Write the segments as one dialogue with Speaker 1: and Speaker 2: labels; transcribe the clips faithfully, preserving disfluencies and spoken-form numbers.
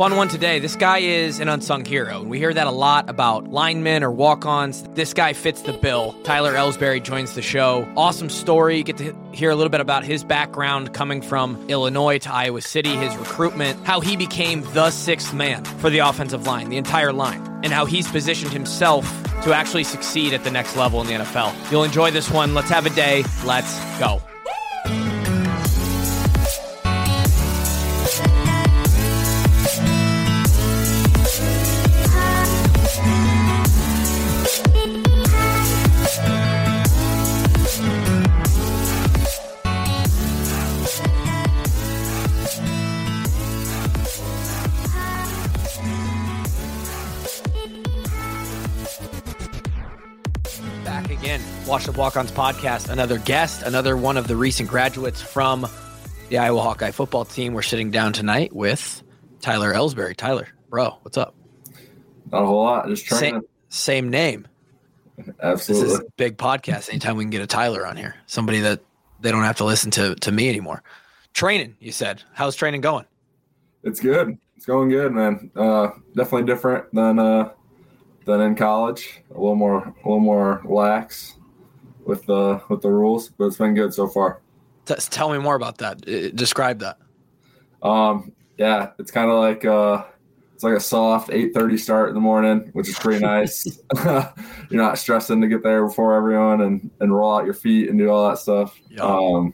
Speaker 1: Fun one today. This guy is an unsung hero, and we hear that a lot about linemen or walk-ons. This guy fits the bill. Tyler Ellsbury joins the show. Awesome story. You get to hear a little bit about his background coming from Illinois to Iowa City, his recruitment, how he became the sixth man for the offensive line, the entire line, and how he's positioned himself to actually succeed at the next level in the N F L. You'll enjoy this one. Let's have a day. Let's go. Wash Up Walk-Ons podcast, another guest, another one of the recent graduates from the Iowa Hawkeye football team. We're sitting down tonight with Tyler Ellsbury. Tyler, bro, what's up?
Speaker 2: Not a whole lot. Just trying
Speaker 1: same,
Speaker 2: to...
Speaker 1: same name.
Speaker 2: Absolutely.
Speaker 1: This is a big podcast. Anytime we can get a Tyler on here, somebody that they don't have to listen to to me anymore. Training, you said. How's training going?
Speaker 2: It's good. It's going good, man. Uh, definitely different than uh, than in college. A little more, a little more lax with the with the rules, but it's been good so far.
Speaker 1: T- tell me more about that. Uh, describe that.
Speaker 2: Um, yeah, it's kind of like uh, it's like a soft eight thirty start in the morning, which is pretty nice. You're not stressing to get there before everyone and, and roll out your feet and do all that stuff. Yep. Um,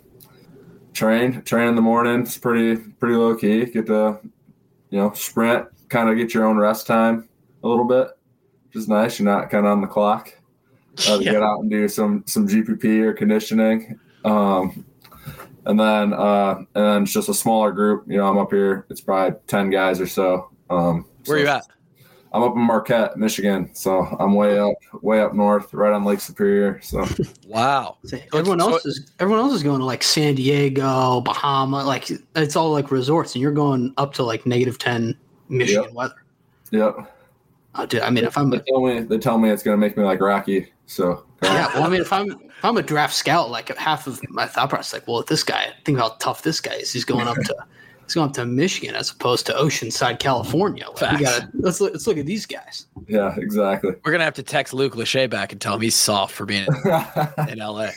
Speaker 2: train train in the morning. It's pretty pretty low key. Get to you know sprint, kind of get your own rest time a little bit, which is nice. You're not kind of on the clock. Uh, to yeah. Get out and do some some G P P or conditioning, um, and then uh, and then it's just a smaller group. You know, I'm up here. It's probably ten guys or so. Um,
Speaker 1: Where
Speaker 2: so
Speaker 1: you at?
Speaker 2: I'm up in Marquette, Michigan. So I'm way up, way up north, right on Lake Superior. So
Speaker 1: wow.
Speaker 3: So everyone else is everyone else is going to like San Diego, Bahama, like it's all like resorts, and you're going up to like negative ten Michigan
Speaker 2: yep.
Speaker 3: weather.
Speaker 2: Yep.
Speaker 3: Oh, dude, I mean, if I'm
Speaker 2: they tell me they tell me it's going to make me like Rocky. So
Speaker 3: yeah, well, I mean, if I'm if I'm a draft scout, like half of my thought process, like, well, if this guy, think how tough this guy is. He's going up to he's going up to Michigan as opposed to Oceanside, California. Like, we gotta let's look, let's look at these guys.
Speaker 2: Yeah, exactly.
Speaker 1: We're gonna have to text Luke Lachey back and tell him he's soft for being in, in L A.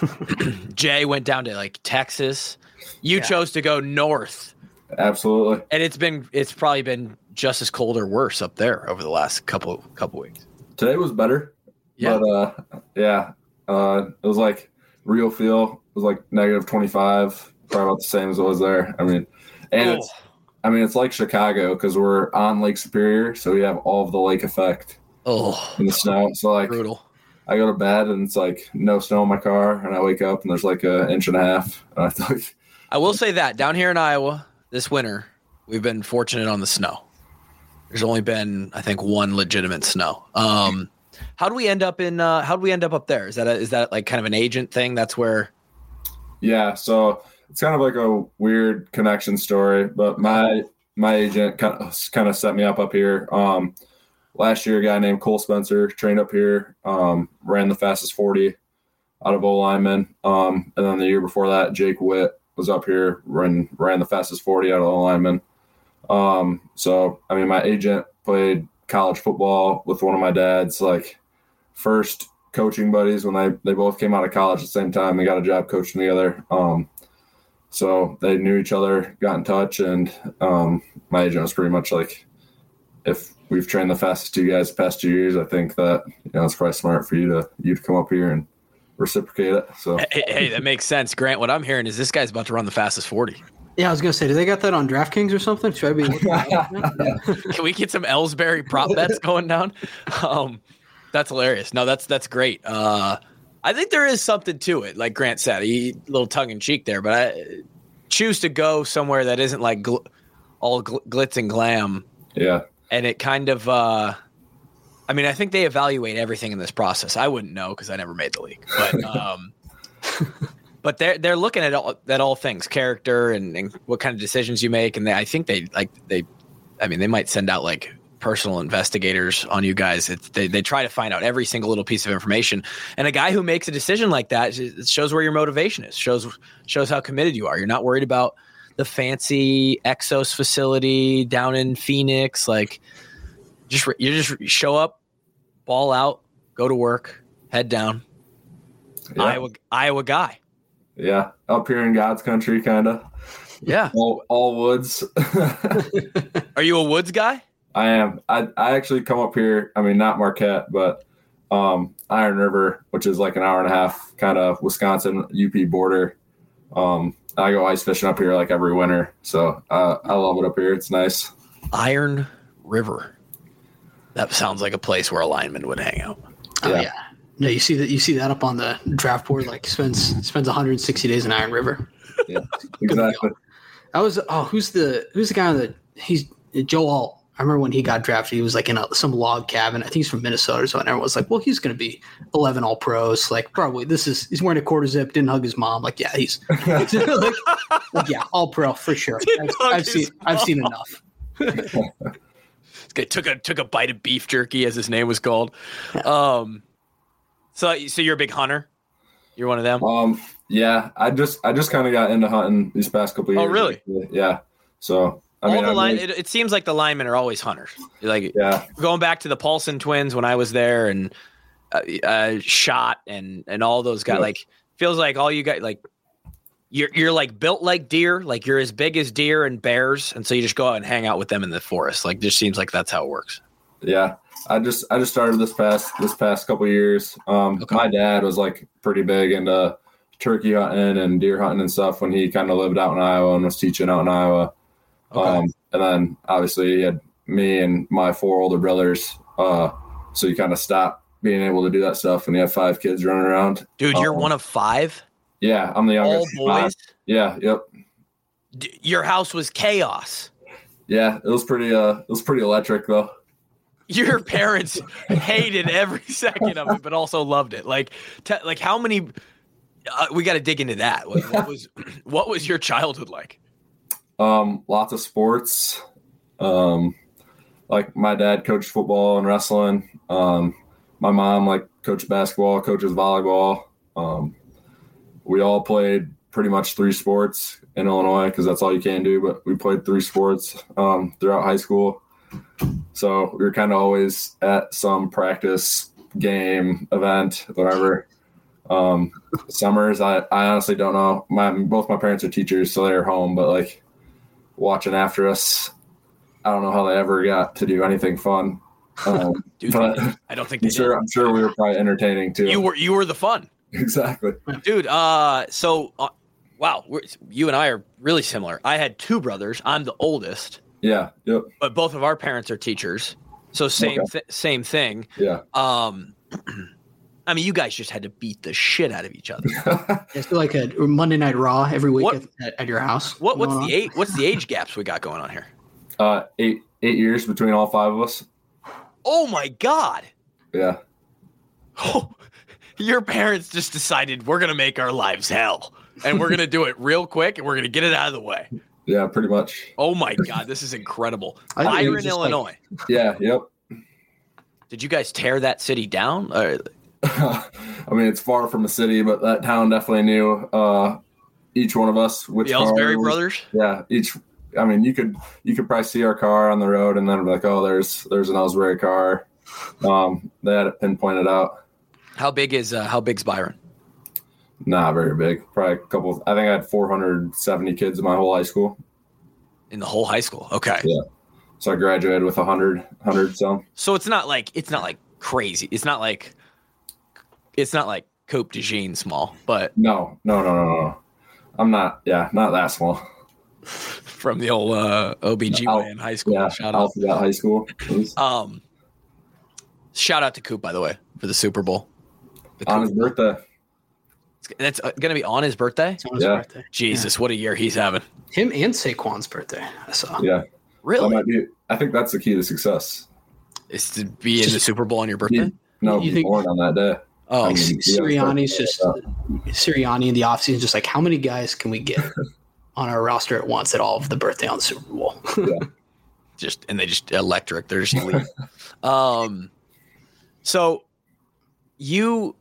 Speaker 1: Jay went down to like Texas. You yeah. chose to go north.
Speaker 2: Absolutely.
Speaker 1: And it's been it's probably been just as cold or worse up there over the last couple couple weeks.
Speaker 2: Today was better. Yeah. But uh, yeah, uh, it was like real feel. It was like negative twenty-five, probably about the same as it was there. I mean, and oh. it's, I mean, it's like Chicago because we're on Lake Superior, so we have all of the lake effect
Speaker 1: oh.
Speaker 2: in the snow. So like,
Speaker 1: brutal.
Speaker 2: I go to bed and it's like no snow in my car, and I wake up and there's like an inch and a half. And I feel like
Speaker 1: I will say that down here in Iowa this winter, we've been fortunate on the snow. There's only been, I think, one legitimate snow. Um, How do we end up in? Uh, how do we end up up there? Is that a, is that like kind of an agent thing? That's where.
Speaker 2: Yeah, so it's kind of like a weird connection story, but my my agent kind of kind of set me up up here. Um, last year, a guy named Cole Spencer trained up here, um, ran the fastest forty out of O linemen, um, and then the year before that, Jake Witt was up here, ran ran the fastest forty out of O linemen. Um, so I mean, my agent played college football with one of my dad's like first coaching buddies when they, they both came out of college at the same time. They got a job coaching together. Um, so they knew each other, got in touch, and um, my agent was pretty much like, if we've trained the fastest two guys the past two years, I think that, you know, it's probably smart for you to, you to come up here and reciprocate it. So,
Speaker 1: hey, hey, that makes sense. Grant, what I'm hearing is this guy's about to run the fastest forty.
Speaker 3: Yeah, I was going to say, do they got that on DraftKings or something? Should I be looking at that?
Speaker 1: Can we get some Ellsbury prop bets going down? Um, that's hilarious. No, that's that's great. Uh, I think there is something to it. Like Grant said, he a little tongue in cheek there, but I choose to go somewhere that isn't like gl- all gl- glitz and glam.
Speaker 2: Yeah.
Speaker 1: And it kind of, uh, I mean, I think they evaluate everything in this process. I wouldn't know because I never made the league, but um, but they're they're looking at all at all things, character and, and what kind of decisions you make, and they, I think they like they, I mean, they might send out like personal investigators on you guys. It's, they they try to find out every single little piece of information, and a guy who makes a decision like that, it shows where your motivation is, shows shows how committed you are. You're not worried about the fancy Exos facility down in Phoenix? Like, just you just show up, ball out, go to work, head down.
Speaker 2: Yeah.
Speaker 1: Iowa, Iowa guy.
Speaker 2: Yeah, up here in God's country, kind of.
Speaker 1: Yeah,
Speaker 2: all, all woods.
Speaker 1: Are you a woods guy?
Speaker 2: I am. I I actually come up here. I mean, not Marquette, but um, Iron River, which is like an hour and a half, kind of Wisconsin U P border. Um, I go ice fishing up here like every winter, so uh, I love it up here. It's nice.
Speaker 1: Iron River. That sounds like a place where a lineman would hang out.
Speaker 3: Oh
Speaker 2: Yeah.
Speaker 3: yeah. No, you see that you see that up on the draft board. Like spends spends one hundred sixty days in Iron River.
Speaker 2: Yeah, exactly.
Speaker 3: I was oh who's the who's the guy that he's Joe Alt. I remember when he got drafted, he was like in a, some log cabin. I think he's from Minnesota or something. Everyone was like, well, he's going to be eleven all pros. Like, probably this is, he's wearing a quarter zip, didn't hug his mom. Like, yeah, he's, like, like, yeah, all pro for sure. I've, I've seen, mom. I've seen enough.
Speaker 1: This guy took a, took a bite of beef jerky, as his name was called. Yeah. Um, so, so you're a big hunter? You're one of them?
Speaker 2: Um, yeah, I just, I just kind of got into hunting these past couple of years.
Speaker 1: Oh, really?
Speaker 2: Yeah. So, I
Speaker 1: All
Speaker 2: mean,
Speaker 1: the line,
Speaker 2: really,
Speaker 1: it, it seems like the linemen are always hunters. Like
Speaker 2: yeah.
Speaker 1: going back to the Paulson twins when I was there, and uh, uh, Shot and and all those guys.
Speaker 2: Yeah.
Speaker 1: Like feels like all you guys like you're you're like built like deer. Like you're as big as deer and bears, and so you just go out and hang out with them in the forest. Like just seems like that's how it works.
Speaker 2: Yeah, I just I just started this past this past couple of years. Um,
Speaker 1: Okay.
Speaker 2: My dad was like pretty big into turkey hunting and deer hunting and stuff when he kind of lived out in Iowa and was teaching out in Iowa.
Speaker 1: Okay.
Speaker 2: Um, and then obviously he had me and my four older brothers. Uh, so you kind of stopped being able to do that stuff when you have five kids running around.
Speaker 1: Dude, you're
Speaker 2: Um,
Speaker 1: one of five?
Speaker 2: Yeah, I'm the
Speaker 1: All
Speaker 2: youngest.
Speaker 1: boys?
Speaker 2: Five. Yeah, yep.
Speaker 1: D- your house was chaos.
Speaker 2: Yeah, it was pretty. Uh, it was pretty electric though.
Speaker 1: Your parents hated every second of it, but also loved it. Like, te- like how many? Uh, we got to dig into that. What, what was what was your childhood like?
Speaker 2: Um, lots of sports. Um, like my dad coached football and wrestling. Um, my mom like coached basketball, coaches volleyball. Um, we all played pretty much three sports in Illinois because that's all you can do. But we played three sports um, throughout high school. So we were kind of always at some practice, game, event, whatever. Um, summers, I, I honestly don't know. My both my parents are teachers, so they're home. But like watching after us, I don't know how they ever got to do anything fun. Um,
Speaker 1: Dude,
Speaker 2: but
Speaker 1: I don't think they
Speaker 2: I'm sure.
Speaker 1: did.
Speaker 2: I'm sure we were probably entertaining too.
Speaker 1: You were you were the fun,
Speaker 2: exactly.
Speaker 1: dude. Uh, so uh, wow, we're, you and I are really similar. I had two brothers. I'm the oldest.
Speaker 2: Yeah. Yep.
Speaker 1: But both of our parents are teachers, so same
Speaker 2: Okay.
Speaker 1: th- same thing.
Speaker 2: Yeah.
Speaker 1: Um, I mean, you guys just had to beat the shit out of each other.
Speaker 3: It's like a Monday Night Raw every week
Speaker 1: What-
Speaker 3: at, at, at your house.
Speaker 1: What what's
Speaker 3: Going
Speaker 1: the
Speaker 3: on.
Speaker 1: age? What's the age gaps we got going on here?
Speaker 2: uh, eight eight years between all five of us.
Speaker 1: Oh my god!
Speaker 2: Yeah.
Speaker 1: Oh, your parents just decided we're gonna make our lives hell, and we're gonna do it real quick, and we're gonna get it out of the way.
Speaker 2: Yeah. Pretty much.
Speaker 1: Oh my god, this is incredible.
Speaker 3: I think it
Speaker 1: Byron,
Speaker 3: was just like-
Speaker 1: Illinois.
Speaker 2: Yeah. Yep.
Speaker 1: Did you guys tear that city down? Or,
Speaker 2: I mean, it's far from a city, but that town definitely knew uh, each one of us. Which
Speaker 1: the
Speaker 2: car
Speaker 1: Ellsbury
Speaker 2: was-
Speaker 1: brothers?
Speaker 2: Yeah, each. I mean, you could you could probably see our car on the road, and then be like, oh, there's there's an Ellsbury car. Um, they had it pinpointed out.
Speaker 1: How big is uh, how big's Byron?
Speaker 2: Not very big. Probably a couple. I think I had four hundred seventy kids in my whole high school.
Speaker 1: In the whole high school? Okay.
Speaker 2: Yeah. So I graduated with a hundred hundred some.
Speaker 1: So it's not like it's not like crazy. It's not like it's not like Coupe de Jean small, but
Speaker 2: No, no, no, no, no. I'm not. Yeah, not that small.
Speaker 1: from the old uh, O B G Y N high school.
Speaker 2: Yeah,
Speaker 1: Shout out.
Speaker 2: Alphabet High School. please.
Speaker 1: Um, shout out to Coop, by the way, for the Super Bowl. The
Speaker 2: On his
Speaker 1: Coop.
Speaker 2: birthday.
Speaker 1: That's uh, going to be on his birthday?
Speaker 3: It's on his
Speaker 2: Yeah.
Speaker 3: birthday.
Speaker 1: Jesus, what a year he's having.
Speaker 3: Him and Saquon's birthday. I saw.
Speaker 2: Yeah. That
Speaker 1: Really?
Speaker 2: might be. I think that's the key to success.
Speaker 1: Is to be in the Super Bowl on your birthday?
Speaker 2: No,
Speaker 3: You
Speaker 2: be
Speaker 3: think-
Speaker 2: born on that day.
Speaker 1: Oh,
Speaker 2: I mean, yeah,
Speaker 3: Sirianni's
Speaker 2: yeah.
Speaker 3: just Sirianni in the offseason, just like how many guys can we get on our roster at once at all of the birthday on the Super Bowl?
Speaker 1: just and they just electric. They're just elite. um, so you,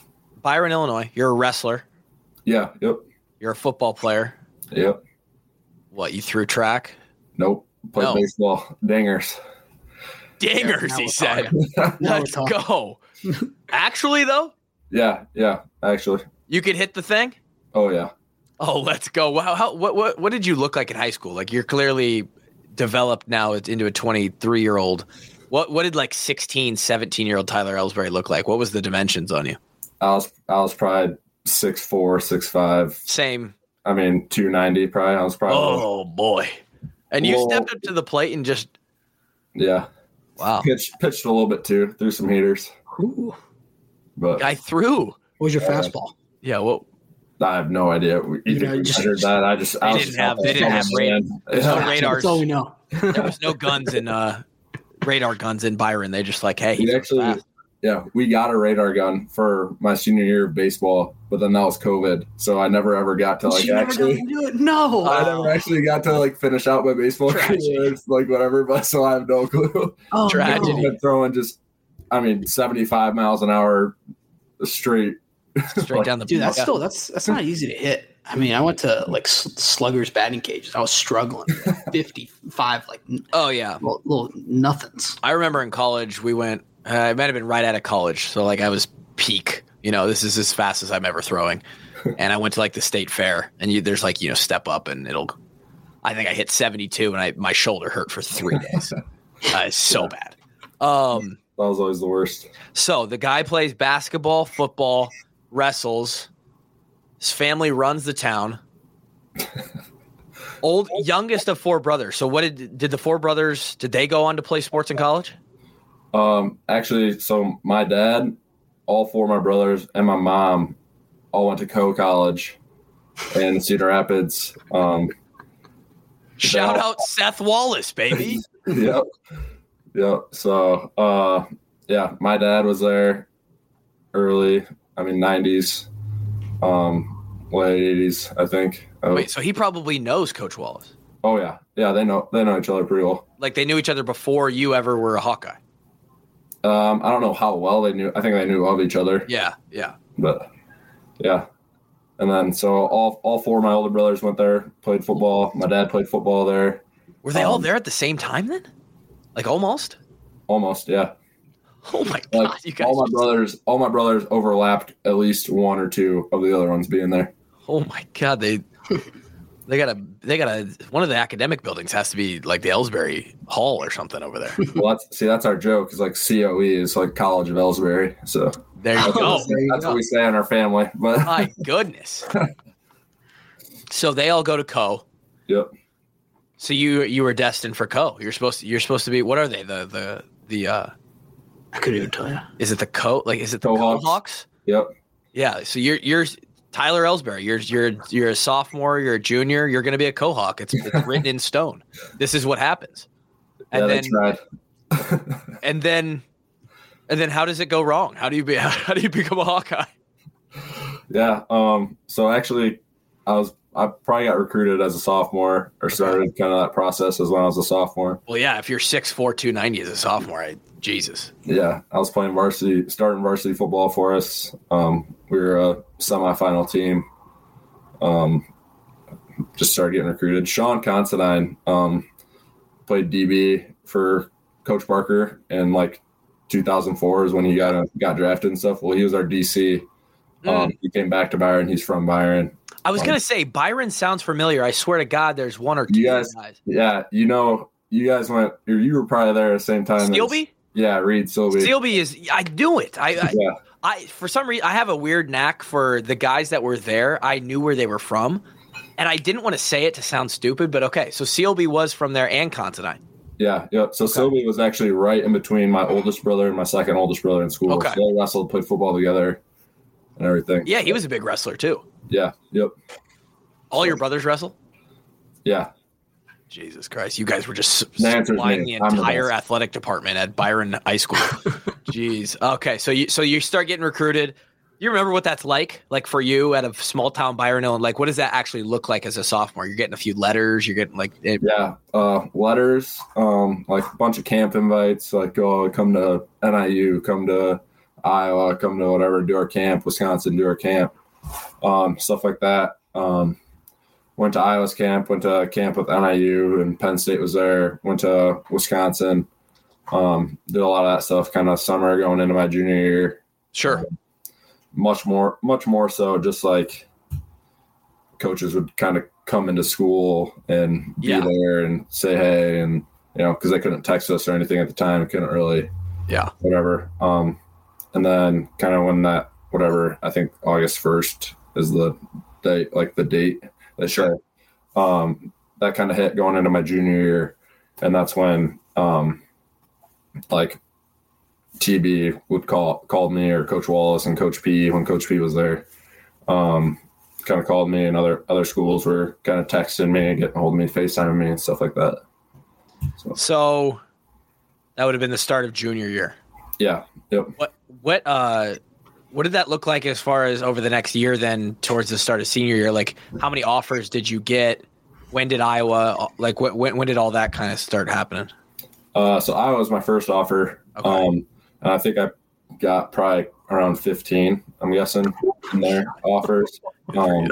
Speaker 1: Byron, Illinois, you're a wrestler.
Speaker 2: Yeah. Yep.
Speaker 1: You're a football player.
Speaker 2: Yep.
Speaker 1: What, you threw track?
Speaker 2: Nope. Played
Speaker 1: No.
Speaker 2: baseball. Dingers.
Speaker 1: Dingers,
Speaker 3: now
Speaker 1: he
Speaker 3: we're
Speaker 1: said.
Speaker 3: Now we're
Speaker 1: Let's
Speaker 3: talking.
Speaker 1: go. Actually, though,
Speaker 2: Yeah, yeah, actually.
Speaker 1: you could hit the thing?
Speaker 2: Oh, yeah.
Speaker 1: Oh, let's go. Wow. How, what, what, what did you look like in high school? Like, you're clearly developed now into a twenty-three-year-old. What what did, like, sixteen, seventeen-year-old Tyler Ellsbury look like? What was the dimensions on you?
Speaker 2: I was I was probably six four, six five.
Speaker 1: Same.
Speaker 2: I mean, two ninety probably. I was probably.
Speaker 1: Oh, boy. And you
Speaker 2: Well-
Speaker 1: stepped up to the plate and just
Speaker 2: Yeah.
Speaker 1: wow.
Speaker 2: Pitched, pitched a little bit, too. Threw some heaters.
Speaker 3: Ooh.
Speaker 2: But
Speaker 1: I threw.
Speaker 3: What was your fastball?
Speaker 1: Yeah, well,
Speaker 2: I have no idea. We,
Speaker 3: You
Speaker 2: you
Speaker 3: know,
Speaker 2: we
Speaker 3: just-
Speaker 2: measured that. I just. I
Speaker 1: They
Speaker 2: was
Speaker 1: didn't
Speaker 2: just
Speaker 1: have-
Speaker 2: out
Speaker 1: they
Speaker 2: there
Speaker 1: didn't have
Speaker 2: throwing,
Speaker 1: radar-
Speaker 2: man.
Speaker 1: there's no
Speaker 2: Yeah.
Speaker 1: radars.
Speaker 3: That's all we know.
Speaker 1: there was no guns in uh, radar guns in Byron. They just like, hey, he's
Speaker 2: We actually,
Speaker 1: fast.
Speaker 2: yeah, we got a radar gun for my senior year of baseball, but then that was COVID, so I never ever got to like
Speaker 3: You never
Speaker 2: actually.
Speaker 3: got to do it. No.
Speaker 2: I
Speaker 1: Oh.
Speaker 2: never actually got to like finish out my baseball
Speaker 1: Tragedy.
Speaker 2: career, It's like whatever, but so I have no clue.
Speaker 3: oh,
Speaker 1: tragedy.
Speaker 3: no.
Speaker 2: I've been throwing just, I mean, seventy-five miles an hour straight.
Speaker 1: straight down the
Speaker 3: Dude, that's
Speaker 1: yeah.
Speaker 3: still that's that's not easy to hit. I mean, I went to like s- sluggers batting cages. I was struggling. fifty-five, like n-
Speaker 1: Oh yeah,
Speaker 3: little, little nothings.
Speaker 1: I remember in college we went. Uh, it might have been right out of college, so like I was peak. You know, this is as fast as I'm ever throwing, and I went to like the state fair, and you, there's like you know step up, and it'll. I think I hit seventy-two, and I my shoulder hurt for three days. uh, it's so bad. Um.
Speaker 2: That was always the worst.
Speaker 1: So the guy plays basketball, football, wrestles. His family runs the town. Old youngest of four brothers. So what did did the four brothers did they go on to play sports in college?
Speaker 2: Um, actually, so my dad, all four of my brothers, and my mom all went to Co College in Cedar Rapids. Um,
Speaker 1: Shout
Speaker 2: Yeah.
Speaker 1: out Seth Wallace, baby.
Speaker 2: yep, yep. So, uh, yeah, my dad was there early. I mean, nineties, um, late eighties, I think. Uh,
Speaker 1: Wait, so he probably knows Coach Wallace.
Speaker 2: oh yeah, yeah. They know they know each other pretty well.
Speaker 1: Like they knew each other before you ever were a Hawkeye.
Speaker 2: Um, I don't know how well they knew. I think they knew of each other.
Speaker 1: Yeah, yeah.
Speaker 2: But yeah, and then so all all four of my older brothers went there, played football. My dad played football there.
Speaker 1: Were they all
Speaker 2: Um,
Speaker 1: there at the same time then? Like almost?
Speaker 2: Almost, yeah.
Speaker 1: Oh my god,
Speaker 2: Like
Speaker 1: you guys.
Speaker 2: all my brothers, all my brothers overlapped at least one or two of the other ones being there.
Speaker 1: Oh my god, they they got a they got a one of the academic buildings has to be like the Ellsbury Hall or something over there.
Speaker 2: Well, that's see, that's our joke. Is like C O E is like College of Ellsbury. So
Speaker 1: There you
Speaker 2: that's,
Speaker 1: go.
Speaker 2: what, we say, that's what we say in our family. But
Speaker 1: My goodness. So they all go to Co.
Speaker 2: yep,
Speaker 1: So you you were destined for Co. You're supposed to you're supposed to be what are they? The the the uh
Speaker 3: I couldn't even tell you.
Speaker 1: is it the Co like is it the
Speaker 2: Co-Hawks.
Speaker 1: Co-Hawks?
Speaker 2: yep,
Speaker 1: Yeah. So you're you're Tyler Ellsbury. You're you're you're a sophomore, you're a junior, you're gonna be a Co-Hawk. It's, it's written in stone. This is what happens. And
Speaker 2: yeah,
Speaker 1: then
Speaker 2: that's right.
Speaker 1: and then and then how does it go wrong? How do you be how do you become a Hawkeye?
Speaker 2: Yeah. Um. So actually, I was I probably got recruited as a sophomore or started kind of that process as when I was a sophomore.
Speaker 1: Well, yeah, if you're six four, two ninety as a sophomore, I, Jesus.
Speaker 2: Yeah, I was playing varsity, starting varsity football for us. Um, we were a semifinal team. Um, just started getting recruited. Sean Considine um, played D B for Coach Barker in like two thousand four is when he got got drafted and stuff. Well, he was our D C. Um,
Speaker 1: Mm.
Speaker 2: He came back to Byron. He's from Byron.
Speaker 1: I was
Speaker 2: Um,
Speaker 1: gonna say Byron sounds familiar. I swear to God, there's one or two
Speaker 2: You guys-
Speaker 1: guys.
Speaker 2: Yeah, you know, you guys went. Or you were probably there at the same time. as-
Speaker 1: Steelby?
Speaker 2: Yeah, Reed Silby.
Speaker 1: Steelby is. I knew it. I, I,
Speaker 2: Yeah.
Speaker 1: I for some reason I have a weird knack for the guys that were there. I knew where they were from, and I didn't want to say it to sound stupid, but okay. So Steelby was from there and Considine.
Speaker 2: Yeah, yep. So Silby was actually right in between my oldest brother and my second oldest brother in school.
Speaker 1: Okay.
Speaker 2: So they wrestled, played football together, and everything.
Speaker 1: Yeah, he was a big wrestler too.
Speaker 2: Yeah, yep,
Speaker 1: All your brothers wrestle?
Speaker 2: yeah.
Speaker 1: Jesus Christ, you guys were just
Speaker 2: The answer's
Speaker 1: supplying
Speaker 2: me.
Speaker 1: the
Speaker 2: I'm the
Speaker 1: entire
Speaker 2: best.
Speaker 1: athletic department at Byron High School. Jeez. Okay, so you so you start getting recruited. You remember what that's like? Like for you at a small town Byron, Illinois, like what does that actually look like as a sophomore? You're getting a few letters. You're getting like it,
Speaker 2: Yeah, uh, letters, um, like a bunch of camp invites, like oh, come to N I U, come to Iowa, come to whatever, do our camp, Wisconsin, do our camp, um, stuff like that. Um, went to Iowa's camp, went to camp with N I U, and Penn State was there. Went to Wisconsin. Um, did a lot of that stuff kind of summer going into my junior year.
Speaker 1: Sure.
Speaker 2: Um, much more, much more so just like coaches would kind of come into school and be
Speaker 1: Yeah.
Speaker 2: there and say, hey, and, you know, cause they couldn't text us or anything at the time. Couldn't really,
Speaker 1: Yeah.
Speaker 2: whatever. Um, and then kind of when that, whatever, I think August first is the date, like the date they
Speaker 1: Sure.
Speaker 2: say, um, that kind of hit going into my junior year. And that's when, um, like T B would call called me, or Coach Wallace and Coach P when Coach P was there, um, kind of called me, and other other schools were kind of texting me and getting a hold of me, FaceTiming me and stuff like that. So,
Speaker 1: So that would have been the start of junior year.
Speaker 2: yeah, yep.
Speaker 1: What what uh what did that look like as far as over the next year then towards the start of senior year? Like how many offers did you get? When did Iowa like what when, when did all that kind of start happening?
Speaker 2: Uh, so Iowa was my first offer,
Speaker 1: Okay.
Speaker 2: um, and I think I got probably around fifteen, I'm guessing, in there offers. Um,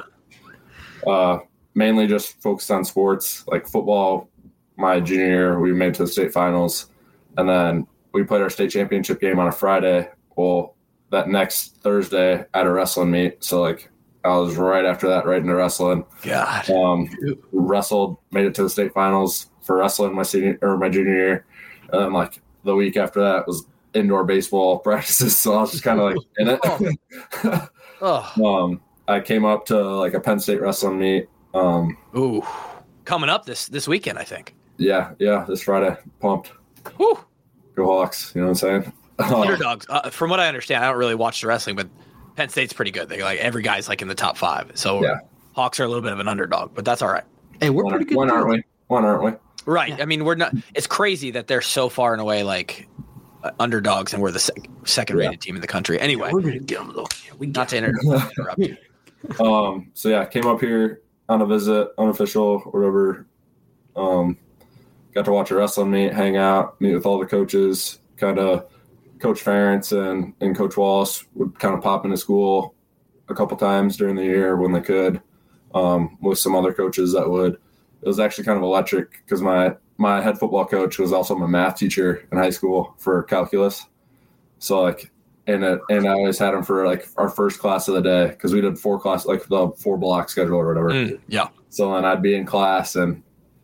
Speaker 2: uh, mainly just focused on sports, like football. My junior year, we made it to the state finals, and then we played our state championship game on a Friday. Well, that next Thursday, I had a wrestling meet, so like I was right after that, right into wrestling.
Speaker 1: God.
Speaker 2: Um, wrestled, made it to the state finals for wrestling my senior or my junior year, and then like the week after that was indoor baseball practices, so I was just kind of like in it.
Speaker 1: Oh.
Speaker 2: um, I came up to like a Penn State wrestling meet. Um,
Speaker 1: Ooh. Coming up this this weekend, I think.
Speaker 2: yeah, yeah, this Friday, pumped.
Speaker 1: Whew.
Speaker 2: Go Hawks! You know what I'm saying? Um,
Speaker 1: Underdogs. Uh, from what I understand, I don't really watch the wrestling, but Penn State's pretty good. They like every guy's like in the top five. So
Speaker 2: Yeah.
Speaker 1: Hawks are a little bit of an underdog, but that's all right.
Speaker 3: Hey, we're
Speaker 2: One,
Speaker 3: pretty good.
Speaker 2: one aren't we? One aren't we?
Speaker 1: Right.
Speaker 3: Yeah.
Speaker 1: I mean, we're not. It's crazy that they're so far and away like uh, underdogs, and we're the sec- second-rated
Speaker 2: Yeah.
Speaker 1: team in the country. Anyway,
Speaker 3: We're gonna get them though. Yeah, we
Speaker 1: not
Speaker 3: got
Speaker 1: to inter- interrupt you.
Speaker 2: Um, so yeah, came up here on a visit, unofficial, whatever. Um, got to watch a wrestling meet, hang out, meet with all the coaches. Kind of Coach Ferentz and, and Coach Wallace would kind of pop into school a couple times during the year when they could, um, with some other coaches that would. It was actually kind of electric because my my head football coach was also my math teacher in high school for calculus. So like, and it, and I always had him for like our first class of the day because we did four class, like the four block schedule or whatever.
Speaker 1: Mm, yeah.
Speaker 2: So then I'd be in class and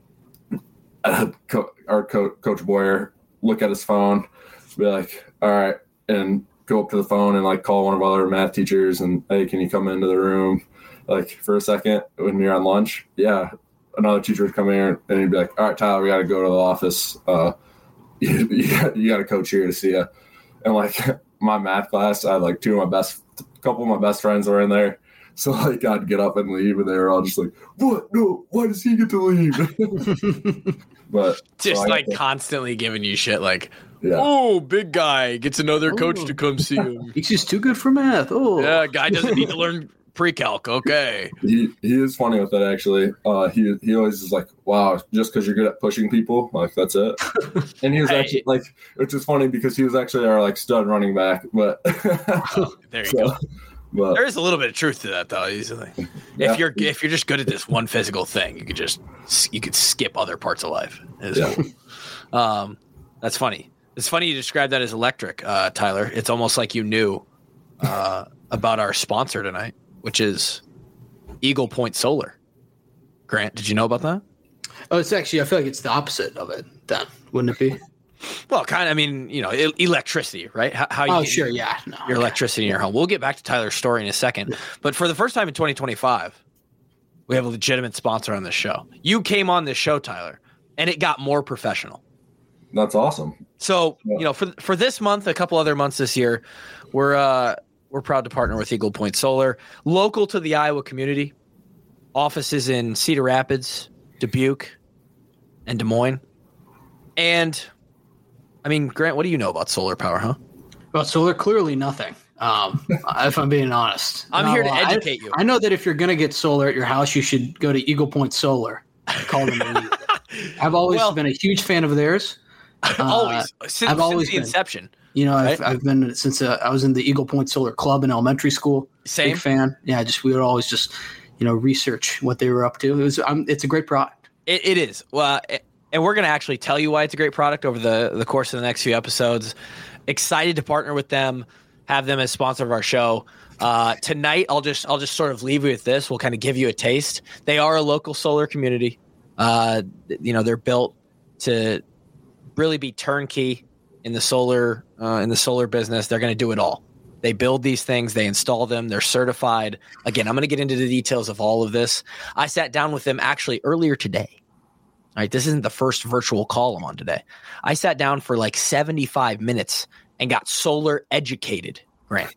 Speaker 2: uh, co- our co- Coach Boyer look at his phone, be like, all right, and go up to the phone and like call one of our math teachers and, hey, can you come into the room like for a second when you're on lunch? Yeah. Another teacher would come in and he'd be like, all right, Tyler, we got to go to the office. Uh, you, you, got, you got a coach here to see you. And like my math class, I had like two of my best, a couple of my best friends were in there. So like I'd get up and leave and they were all just like, what? No, why does he get to leave? But
Speaker 1: Just
Speaker 2: so I
Speaker 1: like
Speaker 2: got to-
Speaker 1: constantly giving you shit like,
Speaker 2: yeah.
Speaker 1: oh, big guy gets another coach
Speaker 3: Oh.
Speaker 1: to come see him.
Speaker 3: He's just too good for math. Oh,
Speaker 1: Yeah, guy doesn't need to learn pre-calc. Okay.
Speaker 2: He he is funny with that actually. Uh, he he always is like, wow, just because you're good at pushing people, like that's it. And he was
Speaker 1: Hey.
Speaker 2: actually like, which is funny because he was actually our like stud running back, but
Speaker 1: There you
Speaker 2: so,
Speaker 1: go.
Speaker 2: but
Speaker 1: There is a little bit of truth to that, though. Easily,
Speaker 2: Yeah.
Speaker 1: if you're if you're just good at this one physical thing, you could just you could skip other parts of life. It's
Speaker 2: Yeah.
Speaker 1: cool. Um, that's funny. It's funny you described that as electric, uh, Tyler. It's almost like you knew uh, about our sponsor tonight, which is Eagle Point Solar. Grant, did you know about that?
Speaker 3: oh, it's actually. I feel like it's the opposite of it. Then wouldn't it be?
Speaker 1: Well, kind of. I mean, you know, e- electricity, right? How, how you
Speaker 3: Oh,
Speaker 1: get
Speaker 3: sure. Yeah. No.
Speaker 1: your
Speaker 3: okay.
Speaker 1: electricity in your home. We'll get back to Tyler's story in a second. But for the first time in twenty twenty-five, we have a legitimate sponsor on this show. You came on this show, Tyler, and it got more professional.
Speaker 2: that's awesome.
Speaker 1: So,
Speaker 2: Yeah.
Speaker 1: you know, for for this month, a couple other months this year, we're uh, we're proud to partner with Eagle Point Solar, local to the Iowa community. Offices in Cedar Rapids, Dubuque, and Des Moines. And I mean, Grant, what do you know about solar power, huh?
Speaker 3: Well, so they're clearly nothing. Um, if I'm being honest,
Speaker 1: I'm
Speaker 3: No,
Speaker 1: here to
Speaker 3: I-
Speaker 1: educate you.
Speaker 3: I know that if you're going to get solar at your house, you should go to Eagle Point Solar. Call them. immediately. I've always
Speaker 1: Well-
Speaker 3: been a huge fan of theirs.
Speaker 1: always since,
Speaker 3: I've always
Speaker 1: since the
Speaker 3: been.
Speaker 1: inception.
Speaker 3: You know, I've,
Speaker 1: Right.
Speaker 3: I've been since uh, I was in the Eagle Point Solar Club in elementary school.
Speaker 1: Same.
Speaker 3: Big fan. Yeah, just we would always just, you know, research what they were up to. It was, um, it's a great product.
Speaker 1: It, it is. Well, it, and we're going to actually tell you why it's a great product over the, the course of the next few episodes. Excited to partner with them, have them as sponsor of our show. Uh, tonight, I'll just I'll just sort of leave you with this. We'll kind of give you a taste. They are a local solar community. Uh, you know, they're built to really be turnkey in the solar uh, in the solar business. They're going to do it all. They build these things, they install them, they're certified. Again, I'm going to get into the details of all of this. I sat down with them actually earlier today. All right, this isn't the first virtual call I'm on today. I sat down for like seventy-five minutes and got solar educated, Grant.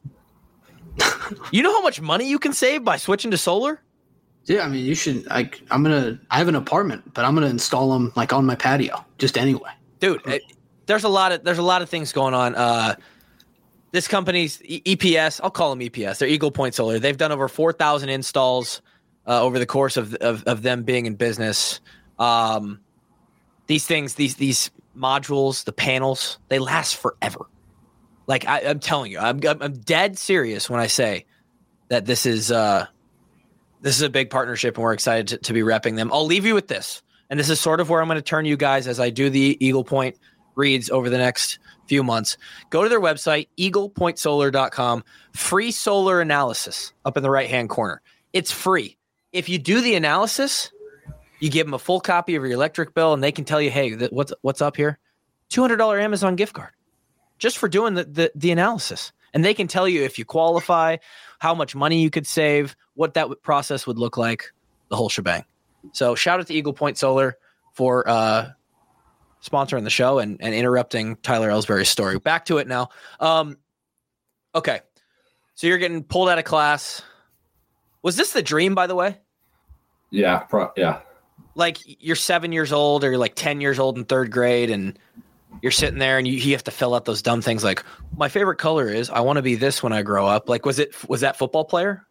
Speaker 1: You know how much money you can save by switching to solar?
Speaker 3: Yeah, I mean, you should. I, I'm gonna. I have an apartment, but I'm gonna install them like on my patio, just anyway.
Speaker 1: Dude, it, there's a lot of there's a lot of things going on. Uh, this company's E P S, I'll call them E P S. They're Eagle Point Solar. They've done over four thousand installs uh, over the course of, of of them being in business. Um, these things, these these modules, the panels, they last forever. Like I, I'm telling you, I'm I'm dead serious when I say that this is uh, this is a big partnership, and we're excited to, to be repping them. I'll leave you with this, and this is sort of where I'm going to turn you guys as I do the Eagle Point reads over the next few months. Go to their website, eagle point solar dot com. Free solar analysis up in the right hand corner. It's free. If you do the analysis, you give them a full copy of your electric bill, and they can tell you, hey, th- what's what's up here? two hundred dollars Amazon gift card. Just for doing the, the the analysis. And they can tell you if you qualify, how much money you could save, what that w- process would look like, the whole shebang. So shout out to Eagle Point Solar for uh, sponsoring the show and, and interrupting Tyler Ellsbury's story. Back to it now. Um, okay. So you're getting pulled out of class. Was this the dream, by the way?
Speaker 2: Yeah. Pro- yeah.
Speaker 1: Like you're seven years old or you're like ten years old in third grade and you're sitting there and you, you have to fill out those dumb things like my favorite color is I want to be this when I grow up. Like, was it, was that football player?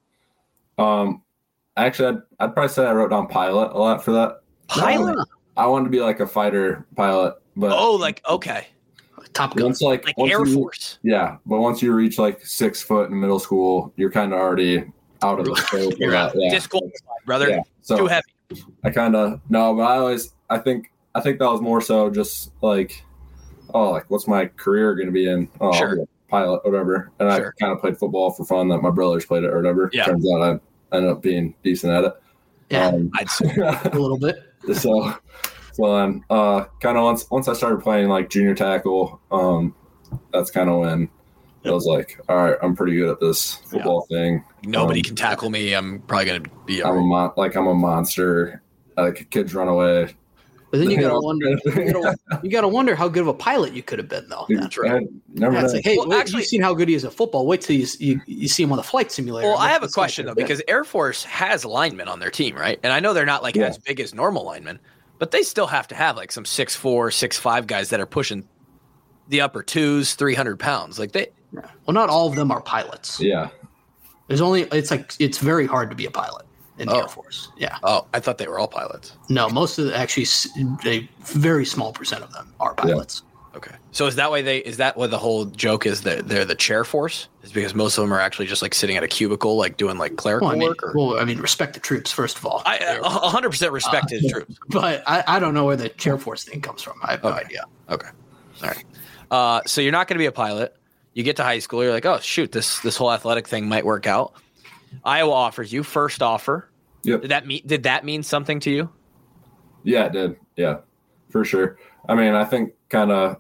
Speaker 2: Um, actually, I'd, I'd probably say I wrote down pilot a lot for that.
Speaker 1: Pilot?
Speaker 2: Um, I wanted to be like a fighter pilot, but
Speaker 1: Oh, like, okay.
Speaker 3: Top Gun.
Speaker 2: once like,
Speaker 1: Like
Speaker 2: once
Speaker 1: Air
Speaker 2: you-
Speaker 1: Force.
Speaker 2: Yeah. But once you reach like six foot in middle school, you're kind of already out of the scope.
Speaker 1: You're out.
Speaker 2: Yeah.
Speaker 1: Disqualified, brother.
Speaker 2: Yeah. So
Speaker 1: Too heavy.
Speaker 2: I kind of, no, but I always, I think, I think that was more so just like, oh, like what's my career going to be in? Oh,
Speaker 1: Sure.
Speaker 2: I'll be a pilot, whatever. And
Speaker 1: Sure.
Speaker 2: I kind of played football for fun that my brothers played it or whatever.
Speaker 1: Yeah.
Speaker 2: Turns out I ended up being decent at it.
Speaker 3: Yeah,
Speaker 2: Um,
Speaker 1: I'd say.
Speaker 3: a little bit.
Speaker 2: so, so then, uh, kind of once, once I started playing like junior tackle, um, that's kind of when it was like, all right, I'm pretty good at this football thing.
Speaker 1: Nobody
Speaker 2: Um,
Speaker 1: can tackle me. I'm probably going to be.
Speaker 2: I'm a mon- like I'm a monster. Like kids run away.
Speaker 3: But then you
Speaker 2: You
Speaker 3: gotta
Speaker 2: know,
Speaker 3: wonder. You gotta, you gotta wonder how good of a pilot you could have been, though.
Speaker 2: Dude,
Speaker 3: That's
Speaker 2: I had- never
Speaker 3: Yeah, it's
Speaker 2: know.
Speaker 3: like, hey,
Speaker 1: Well,
Speaker 3: wait,
Speaker 1: actually-
Speaker 3: you've seen how good he is at football. Wait till you you, you see him on the flight simulator.
Speaker 1: Well, I have a
Speaker 3: This guy
Speaker 1: question, though,
Speaker 3: could've been.
Speaker 1: because Air Force has linemen on their team, right? And I know they're not like
Speaker 2: Yeah.
Speaker 1: as big as normal linemen, but they still have to have like some six four, six five guys that are pushing the upper twos, three hundred pounds. Like they,
Speaker 3: well, not all of them are pilots.
Speaker 2: Yeah.
Speaker 3: There's only it's like it's very hard to be a pilot in the
Speaker 1: Oh.
Speaker 3: Air Force. Yeah,
Speaker 1: oh, I thought they were all pilots.
Speaker 3: no, most of the actually s- a very small percent of them are pilots.
Speaker 1: Okay. So is that why they, is that what the whole joke is that they're the chair force? Is because most of them are actually just like sitting at a cubicle, like doing like clerical
Speaker 3: Well, I mean,
Speaker 1: work? Or?
Speaker 3: well, I mean, respect the troops first of all.
Speaker 1: I a hundred percent respect his troops.
Speaker 3: but I, I don't know where the chair force thing comes from. I have no
Speaker 1: Okay.
Speaker 3: idea.
Speaker 1: Okay. All right. Uh, so you're not going to be a pilot. You get to high school. You're like, oh shoot, this this whole athletic thing might work out. Iowa offers you first offer.
Speaker 2: Yep.
Speaker 1: Did that mean did that mean something to you?
Speaker 2: Yeah, it did. Yeah, for sure. I mean, I think kind of,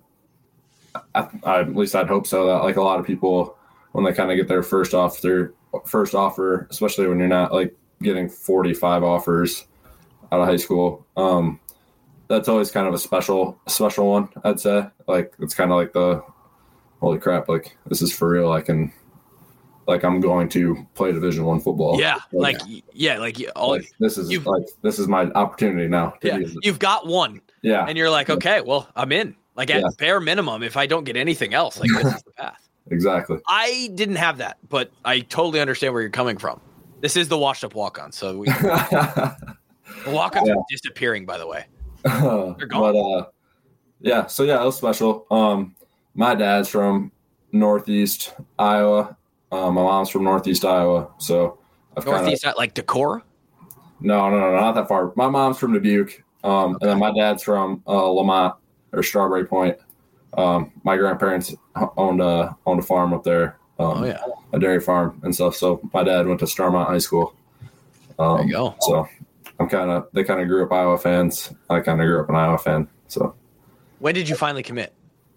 Speaker 2: I, I, at least I'd hope so, that like a lot of people, when they kind of get their first off, their first offer, especially when you're not like getting forty-five offers out of high school, um, that's always kind of a special, special one, I'd say. Like, it's kind of like the, holy crap, like this is for real. I can, like, I'm going to play Division One football.
Speaker 1: Yeah, like yeah, like you- all
Speaker 2: Like, this is
Speaker 1: you've-
Speaker 2: like this is my opportunity now. To
Speaker 1: yeah,
Speaker 2: be,
Speaker 1: you've got one,
Speaker 2: yeah,
Speaker 1: and you're like, okay, well, I'm in. Like at
Speaker 2: Yeah.
Speaker 1: bare minimum, if I don't get anything else, like this is the path.
Speaker 2: exactly.
Speaker 1: I didn't have that, but I totally understand where you're coming from. This is the washed up walk on, so we the walk ons
Speaker 2: Yeah.
Speaker 1: are disappearing. By the way, gone.
Speaker 2: but uh, yeah, so yeah, it was special. Um, my dad's from Northeast Iowa. Um, my mom's from Northeast Iowa, so I've kind of
Speaker 1: Northeast, like Decorah.
Speaker 2: No, no, no, not that far. My mom's from Dubuque, um, okay. and then my dad's from uh, Lamont or Strawberry Point. Um, my grandparents owned a owned a farm up there. Um,
Speaker 1: oh yeah,
Speaker 2: a dairy farm and stuff. So my dad went to Starmont High School. Um,
Speaker 1: there you go.
Speaker 2: So I'm kind of they kind of grew up Iowa fans. I kind of grew up an Iowa fan. So
Speaker 1: when did you finally commit?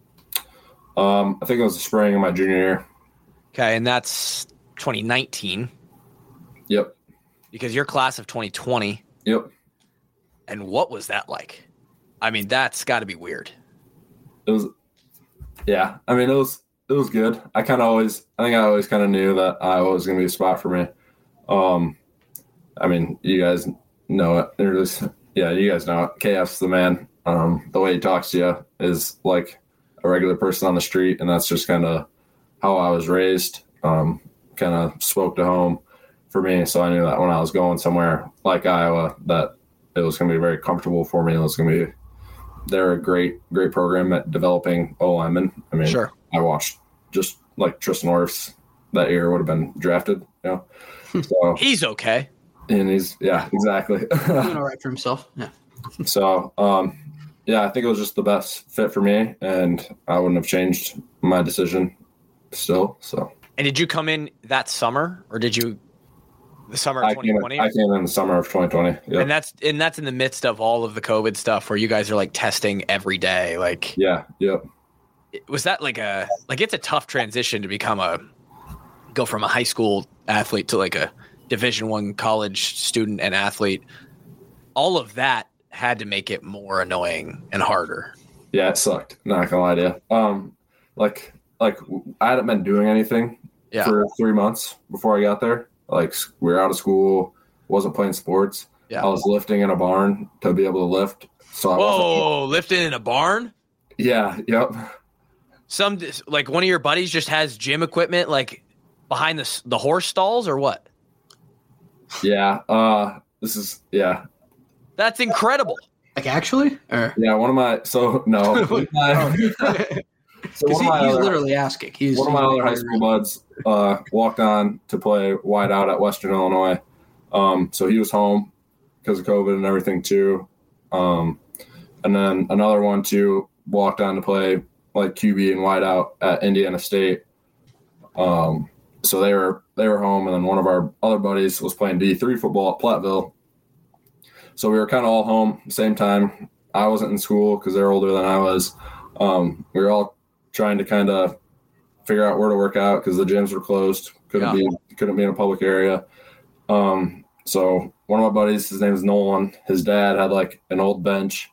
Speaker 2: Um, I think it was the spring of my junior year.
Speaker 1: Okay, and that's twenty nineteen.
Speaker 2: Yep.
Speaker 1: Because you're class of twenty twenty.
Speaker 2: Yep.
Speaker 1: And what was that like? I mean, that's got to be weird.
Speaker 2: It was, yeah. I mean, it was it was good. I kind of always, I think I always kind of knew that Iowa was going to be a spot for me. Um, I mean, you guys know it. It was, yeah, you guys know it. K F's the man. Um, the way he talks to you is like a regular person on the street, and that's just kind of how I was raised. Um, kind of spoke to home for me, so I knew that when I was going somewhere like Iowa, that it was going to be very comfortable for me. It was going to be, they're a great, great program at developing O linemen. I mean,
Speaker 1: sure.
Speaker 2: I watched just like Tristan Wirfs that year would have been drafted, you know. So
Speaker 1: he's okay,
Speaker 2: and he's yeah, exactly.
Speaker 3: Doing all right for himself. Yeah.
Speaker 2: So, um, yeah, I think it was just the best fit for me, and I wouldn't have changed my decision still. So.
Speaker 1: And did you come in that summer, or did you the summer of twenty twenty?
Speaker 2: I came in the summer of twenty twenty. Yep.
Speaker 1: And that's and that's in the midst of all of the COVID stuff, where you guys are like testing every day. Like,
Speaker 2: yeah, yep.
Speaker 1: Was that like a like it's a tough transition to become a go from a high school athlete to like a Division One college student and athlete? All of that had to make it more annoying and harder.
Speaker 2: Yeah, it sucked. Not gonna lie to you. Um, like like I hadn't been doing anything
Speaker 1: yeah.
Speaker 2: for three months before I got there. Like we were out of school, wasn't playing sports.
Speaker 1: Yeah.
Speaker 2: I was lifting in a barn to be able to lift. So I
Speaker 1: Whoa, lifting in a barn?
Speaker 2: Yeah, yep.
Speaker 1: Some like one of your buddies just has gym equipment like behind the the horse stalls or what?
Speaker 2: Yeah, uh, this is yeah.
Speaker 1: That's incredible.
Speaker 3: Like actually? Or?
Speaker 2: Yeah, one of my so no. my, so one
Speaker 3: he,
Speaker 2: of my
Speaker 3: he's
Speaker 2: other,
Speaker 3: literally asking. He's
Speaker 2: one of my other high school buds uh, walked on to play wide out at Western Illinois. Um, so he was home because of COVID and everything too. Um, and then another one too walked on to play like Q B and wide out at Indiana State. Um, so they were they were home, and then one of our other buddies was playing D three football at Platteville. So we were kind of all home at the same time. I wasn't in school because they're older than I was. Um, we were all trying to kind of figure out where to work out because the gyms were closed. Couldn't yeah. be couldn't be in a public area. Um, so one of my buddies, his name is Nolan. His dad had like an old bench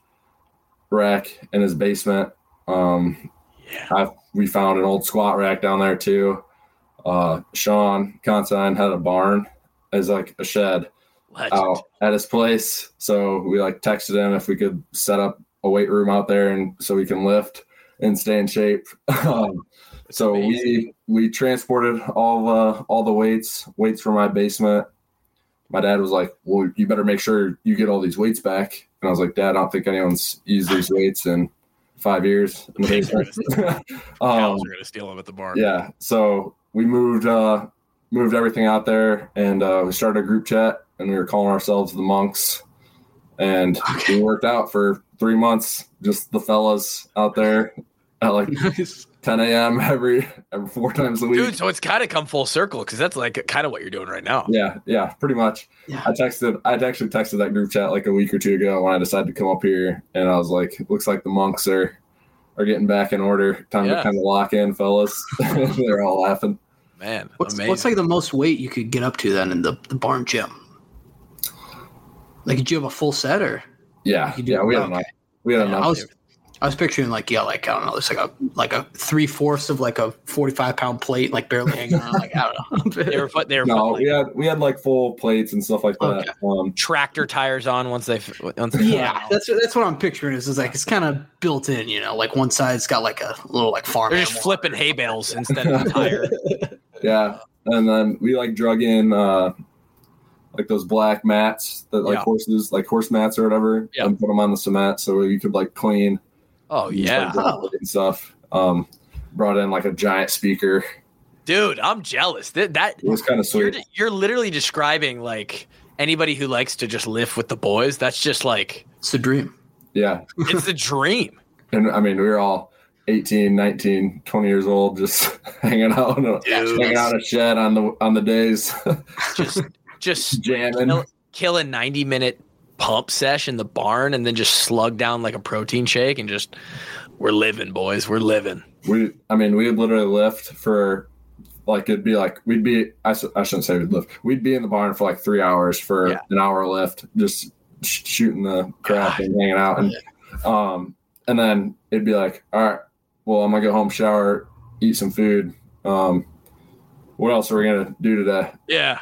Speaker 2: rack in his basement. Um, yeah. I, we found an old squat rack down there too. Uh, Sean Consign had a barn as like a shed
Speaker 1: Legend.
Speaker 2: out at his place. So we like texted him if we could set up a weight room out there and so we can lift and stay in shape. um, so amazing. we we transported all the all the weights weights from my basement. My dad was like, well, you better make sure you get all these weights back. And I was like, Dad, I don't think anyone's used these weights in five years in the basement. um,
Speaker 1: Cows are going to steal them at the barn.
Speaker 2: Yeah. So we moved uh, moved everything out there, and uh, we started a group chat, and we were calling ourselves the Monks. And okay. we worked out for three months, just the fellas out there at like nice. ten a.m. every every four times a week.
Speaker 1: Dude, so it's kind of come full circle because that's like kind of what you're doing right now.
Speaker 2: Yeah, yeah, pretty much. Yeah. I texted, I actually texted that group chat like a week or two ago when I decided to come up here, and I was like, looks like the Monks are are getting back in order. Time yeah. to kind of lock in, fellas. They're all laughing.
Speaker 1: Man,
Speaker 3: what's,
Speaker 1: amazing.
Speaker 3: what's like the most weight you could get up to then in the, the barn gym? Like, did you have a full set or?
Speaker 2: Yeah, yeah, we had
Speaker 3: okay.
Speaker 2: enough. We had
Speaker 3: yeah,
Speaker 2: enough.
Speaker 3: I was, I was picturing like, yeah, like, I don't know, it's like a like a three fourths of like a forty-five pound plate, like barely hanging on. Like, I don't know.
Speaker 1: they were put, they were
Speaker 2: no,
Speaker 1: put,
Speaker 2: we had we had like full plates and stuff like that.
Speaker 3: Okay.
Speaker 2: Um,
Speaker 1: Tractor tires on once they. Once they
Speaker 3: yeah, that's that's what I'm picturing. Is, is like it's kind of built in, you know, like one side's got like a little like farm.
Speaker 1: They're just flipping hay bales instead of a tire.
Speaker 2: Yeah, and then we like drug in uh, like those black mats that like yeah. horses, like horse mats or whatever, yeah. and put them on the cement so you could like clean.
Speaker 1: Oh yeah,
Speaker 2: like, and stuff. Um, brought in like a giant speaker.
Speaker 1: Dude, I'm jealous. That that
Speaker 2: it was kind of sweet.
Speaker 1: You're, you're literally describing like anybody who likes to just lift with the boys, that's just like
Speaker 3: it's a dream.
Speaker 2: Yeah.
Speaker 1: It's the dream.
Speaker 2: And I mean, we were all eighteen, nineteen, twenty years old, just hanging out in a, hanging out in a shed on the on the days.
Speaker 1: just just
Speaker 2: jamming.
Speaker 1: Kill, kill a ninety minute pump sesh in the barn and then just slug down like a protein shake and just we're living, boys. We're living.
Speaker 2: We I mean, we would literally lift for like it'd be like we'd be I, I shouldn't say we'd lift. We'd be in the barn for like three hours for
Speaker 1: yeah.
Speaker 2: an hour lift, just sh- shooting the crap God. and hanging out. And um and then it'd be like, all right, well, I'm gonna go home, shower, eat some food. Um, what else are we gonna do today?
Speaker 1: Yeah,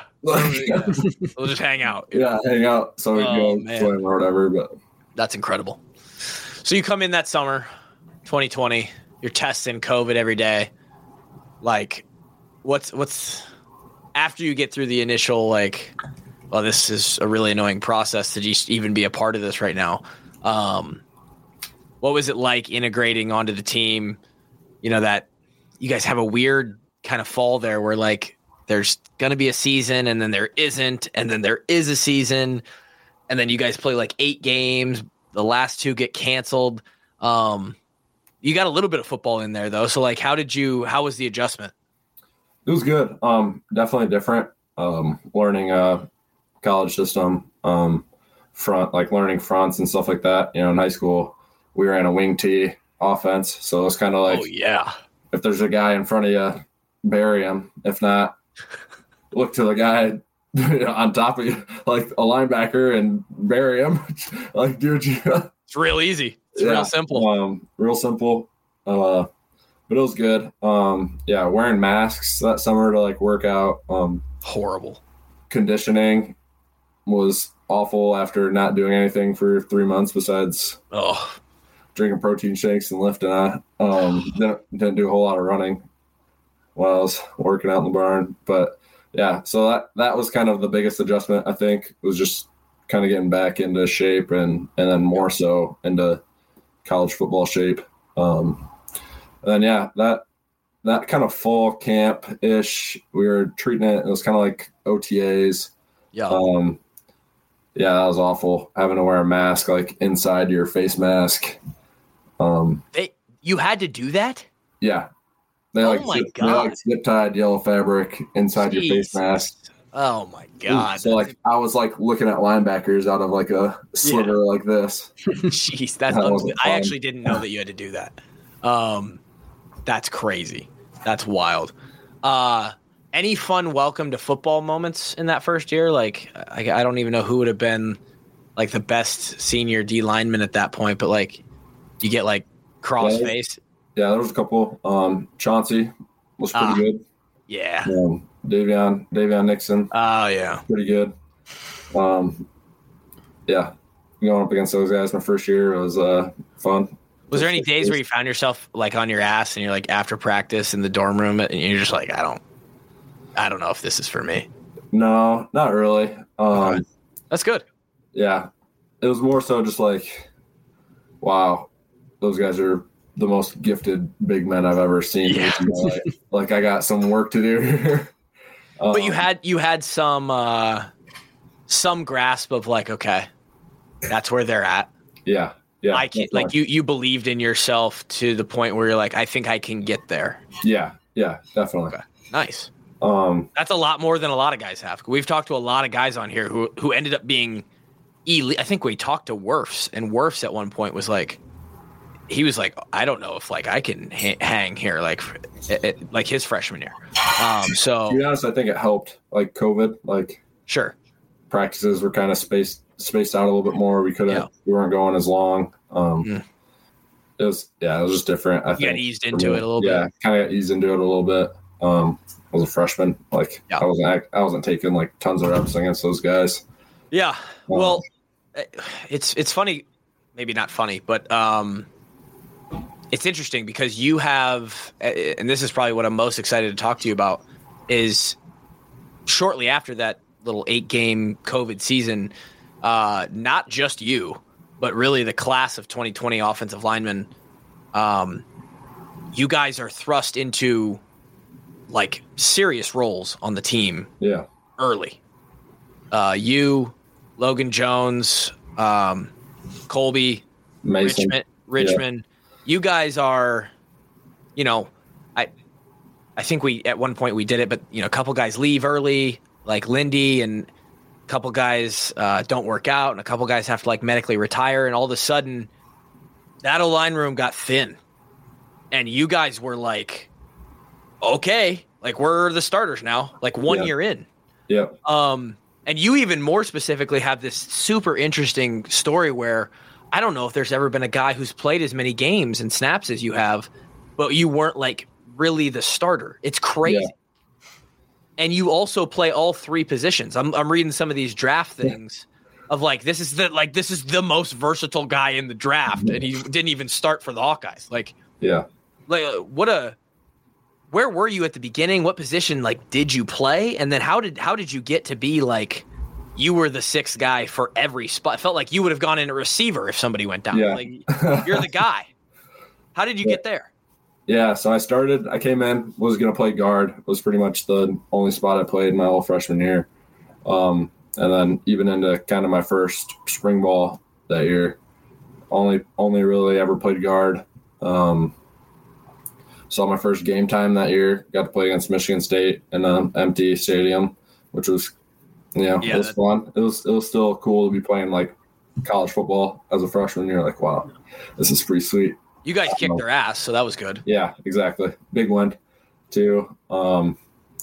Speaker 1: we'll just hang out.
Speaker 2: Yeah, know? hang out. So we
Speaker 1: oh,
Speaker 2: go man. swim or whatever. But
Speaker 1: that's incredible. So you come in that summer, twenty twenty. You're testing COVID every day. Like, what's what's after you get through the initial like, well, this is a really annoying process to just even be a part of this right now. Um, What was it like integrating onto the team? You know, that you guys have a weird kind of fall there where like there's going to be a season and then there isn't, and then there is a season, and then you guys play like eight games. The last two get canceled. Um, you got a little bit of football in there though. So like, how did you, how was the adjustment?
Speaker 2: It was good. Um, definitely different. Um, learning a college system, um, front, like learning fronts and stuff like that, you know, in high school. We ran a wing tee offense, so it's kind of like,
Speaker 1: oh yeah,
Speaker 2: if there's a guy in front of you, bury him. If not, look to the guy on top of you, like a linebacker, and bury him. Like, dude, you
Speaker 1: it's real easy. It's
Speaker 2: yeah,
Speaker 1: real simple.
Speaker 2: Um, real simple. Uh, but it was good. Um, yeah, wearing masks that summer to like work out. Um,
Speaker 1: Horrible. Conditioning
Speaker 2: was awful after not doing anything for three months besides.
Speaker 1: Oh.
Speaker 2: Drinking protein shakes and lifting. I um, didn't, didn't do a whole lot of running while I was working out in the barn. But, yeah, so that, that was kind of the biggest adjustment, I think, was just kind of getting back into shape and, and then more so into college football shape. Um, and then, yeah, that that kind of fall camp-ish, we were treating it. It was kind of like O T As.
Speaker 1: Yeah.
Speaker 2: Um, yeah, that was awful, having to wear a mask, like, inside your face mask. Um,
Speaker 1: they, you had to do that?
Speaker 2: Yeah. They
Speaker 1: oh
Speaker 2: like,
Speaker 1: my
Speaker 2: zip,
Speaker 1: God.
Speaker 2: They like zip tied yellow fabric inside
Speaker 1: Jeez.
Speaker 2: your face mask.
Speaker 1: Oh my God.
Speaker 2: So like I was like looking at linebackers out of like a sliver yeah. like this.
Speaker 1: Jeez, that's
Speaker 2: that
Speaker 1: un- I actually didn't know that you had to do that. Um, that's crazy. That's wild. Uh, any fun welcome to football moments in that first year? Like I, I don't even know who would have been like the best senior D lineman at that point, but like you get like cross
Speaker 2: yeah,
Speaker 1: face.
Speaker 2: Yeah, there was a couple. Um, Chauncey was pretty
Speaker 1: ah,
Speaker 2: good.
Speaker 1: Yeah.
Speaker 2: Um, Davion, Davion Nixon.
Speaker 1: Oh yeah,
Speaker 2: pretty good. Um, yeah, going up against those guys my first year was uh fun.
Speaker 1: Was there any days where you found yourself like on your ass and you're like after practice in the dorm room and you're just like, I don't, I don't know if this is for me?
Speaker 2: No, not really. Um,
Speaker 1: right. That's good.
Speaker 2: Yeah, it was more so just like, wow, those guys are the most gifted big men I've ever seen.
Speaker 1: Yeah.
Speaker 2: In my life. Like I got some work to do here. um,
Speaker 1: but you had you had some uh, some grasp of like, okay, that's where they're at.
Speaker 2: Yeah, yeah.
Speaker 1: I can like you you believed in yourself to the point where you're like, I think I can get there.
Speaker 2: Yeah, yeah, definitely.
Speaker 1: Okay. Nice.
Speaker 2: Um,
Speaker 1: that's a lot more than a lot of guys have. We've talked to a lot of guys on here who who ended up being elite. I think we talked to Werfs, and Werfs at one point was like, he was like, I don't know if like I can ha- hang here like it, it, like his freshman year. Um, so
Speaker 2: to be honest, I think it helped. Like COVID, like
Speaker 1: sure,
Speaker 2: practices were kind of spaced spaced out a little bit more. We couldn't, yeah. we weren't going as long. Um, mm. It was yeah, it was just different. I
Speaker 1: you
Speaker 2: think
Speaker 1: got eased into it a little
Speaker 2: yeah,
Speaker 1: bit.
Speaker 2: Yeah, kind of got eased into it a little bit. Um, I was a freshman. Like
Speaker 1: yeah.
Speaker 2: I wasn't I wasn't taking like tons of reps against those guys.
Speaker 1: Yeah.
Speaker 2: Um,
Speaker 1: well, it's it's funny, maybe not funny, but um, it's interesting because you have, and this is probably what I'm most excited to talk to you about, is shortly after that little eight-game COVID season, uh, not just you, but really the class of twenty twenty offensive linemen, um, you guys are thrust into like serious roles on the team
Speaker 2: yeah.
Speaker 1: early. uh, you, Logan Jones, um, Colby,
Speaker 2: Mason.
Speaker 1: Richmond. Richmond. Yeah. You guys are, you know, I, I think we at one point we did it, but you know, a couple guys leave early, like Lindy, and a couple guys uh, don't work out, and a couple guys have to like medically retire, and all of a sudden, that O-line room got thin, and you guys were like, okay, like we're the starters now, like one
Speaker 2: yeah.
Speaker 1: year in.
Speaker 2: Yeah.
Speaker 1: Um, and you even more specifically have this super interesting story where I don't know if there's ever been a guy who's played as many games and snaps as you have, but you weren't like really the starter. It's crazy. Yeah. And you also play all three positions. I'm I'm reading some of these draft things yeah. of like this is the like this is the most versatile guy in the draft, and he didn't even start for the Hawkeyes. Like
Speaker 2: yeah,
Speaker 1: like what a where were you at the beginning? What position like did you play? And then how did how did you get to be like you were the sixth guy for every spot? It felt like you would have gone in a receiver if somebody went down.
Speaker 2: Yeah.
Speaker 1: Like you're the guy. How did you
Speaker 2: yeah.
Speaker 1: get there?
Speaker 2: Yeah, so I started, I came in, was going to play guard. It was pretty much the only spot I played my whole freshman year. Um, and then even into kind of my first spring ball that year, only only really ever played guard. Um, saw my first game time that year, got to play against Michigan State in an empty stadium, which was, you know, yeah, it was that, fun. It was it was still cool to be playing like college football as a freshman. You're like, wow, this is pretty sweet.
Speaker 1: You guys kicked their ass, so that was good.
Speaker 2: Yeah, exactly. Big win, too. Um,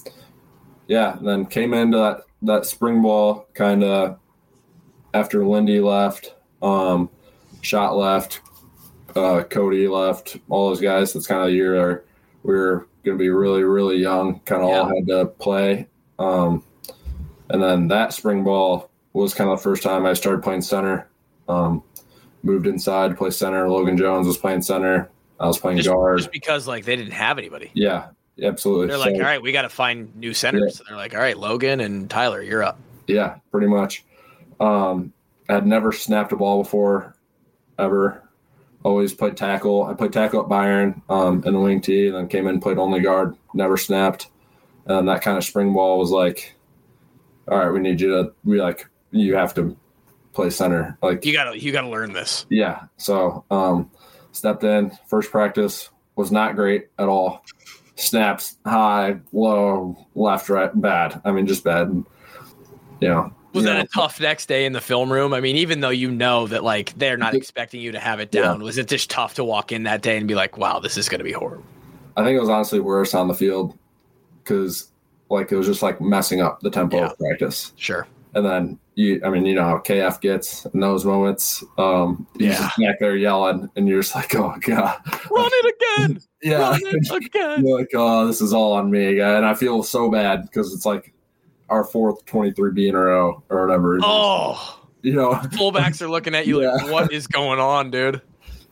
Speaker 2: yeah, and then came into that, that spring ball kind of after Lindy left, um, Shot left, uh, Cody left, all those guys. That's kind of the year where we were going to be really, really young, kind of yeah. all had to play. Um, and then that spring ball was kind of the first time I started playing center. Um Moved inside to play center. Logan Jones was playing center. I was playing
Speaker 1: just,
Speaker 2: guard.
Speaker 1: Just because, like, they didn't have anybody.
Speaker 2: Yeah, absolutely.
Speaker 1: They're like, so, all right, we got to find new centers. Yeah. So they're like, all right, Logan and Tyler, you're up.
Speaker 2: Yeah, pretty much. Um, I had never snapped a ball before, ever. Always played tackle. I played tackle at Byron um, in the wing tee, and then came in and played only guard. Never snapped. And that kind of spring ball was like, all right, we need you to – we like, you have to – play center. Like
Speaker 1: you gotta you gotta learn this.
Speaker 2: Yeah. So um stepped in, first practice was not great at all. Snaps high, low, left, right, bad. I mean just bad. You know.
Speaker 1: Was
Speaker 2: you
Speaker 1: that
Speaker 2: know.
Speaker 1: a tough next day in the film room? I mean, even though you know that like they're not expecting you to have it down, yeah. was it just tough to walk in that day and be like, wow, this is gonna be horrible?
Speaker 2: I think it was honestly worse on the field because like it was just like messing up the tempo yeah. of practice.
Speaker 1: Sure.
Speaker 2: And then you, I mean, you know how K F gets in those moments. Um, he's
Speaker 1: yeah.
Speaker 2: just back there yelling, and you're just like, "Oh God,
Speaker 1: run it again!"
Speaker 2: yeah,
Speaker 1: run it again.
Speaker 2: You're like, "Oh, this is all on me again," and I feel so bad because it's like our fourth twenty-three B in a row or whatever.
Speaker 1: Oh,
Speaker 2: you know,
Speaker 1: fullbacks are looking at you yeah. like, "What is going on, dude?"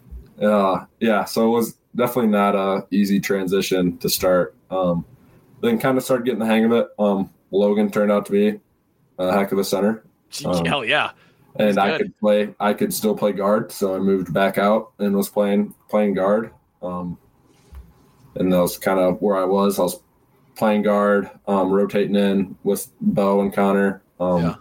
Speaker 2: Uh, yeah. So it was definitely not a easy transition to start. Um, then kind of started getting the hang of it. Um, Logan turned out to be a heck of a center.
Speaker 1: Um, Hell yeah.
Speaker 2: And
Speaker 1: He's
Speaker 2: I
Speaker 1: good.
Speaker 2: could play, I could still play guard. So I moved back out and was playing, playing guard. Um, and that was kind of where I was. I was playing guard, um, rotating in with Bo and Connor. Um,
Speaker 1: yeah.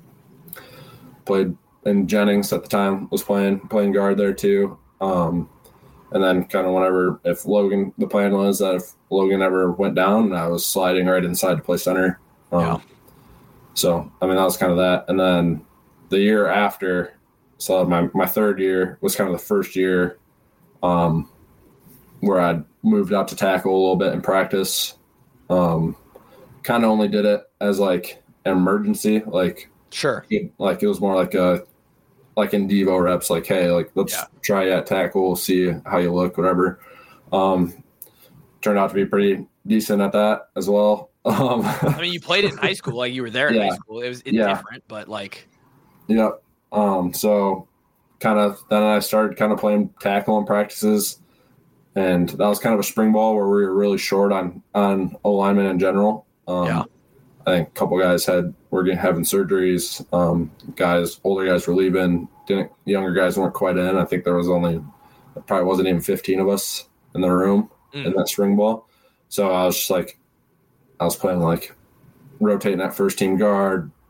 Speaker 2: Played in Jennings at the time, was playing, playing guard there too. Um, and then kind of whenever, if Logan, the plan was that if Logan ever went down, I was sliding right inside to play center. Um,
Speaker 1: yeah.
Speaker 2: So, I mean, that was kind of that. And then the year after, so my, my third year was kind of the first year um, where I moved out to tackle a little bit in practice. Um, kind of only did it as like an emergency. Like,
Speaker 1: sure.
Speaker 2: It, like it was more like a, like in Devo reps, like, hey, like, let's
Speaker 1: yeah.
Speaker 2: try at tackle, see how you look, whatever. Um, turned out to be pretty decent at that as well. Um,
Speaker 1: I mean, you played it in high school, like you were there in
Speaker 2: yeah.
Speaker 1: high school. It was it's
Speaker 2: yeah.
Speaker 1: different, but like,
Speaker 2: yep. Um, so kind of then I started kind of playing tackle in practices, and that was kind of a spring ball where we were really short on on O linemen in general. Um,
Speaker 1: yeah.
Speaker 2: I think a couple guys had were getting having surgeries. Um, guys, older guys were leaving. Didn't younger guys weren't quite in. I think there was only probably wasn't even fifteen of us in the room mm. in that spring ball. So I was just like. I was playing like rotating that first team guard,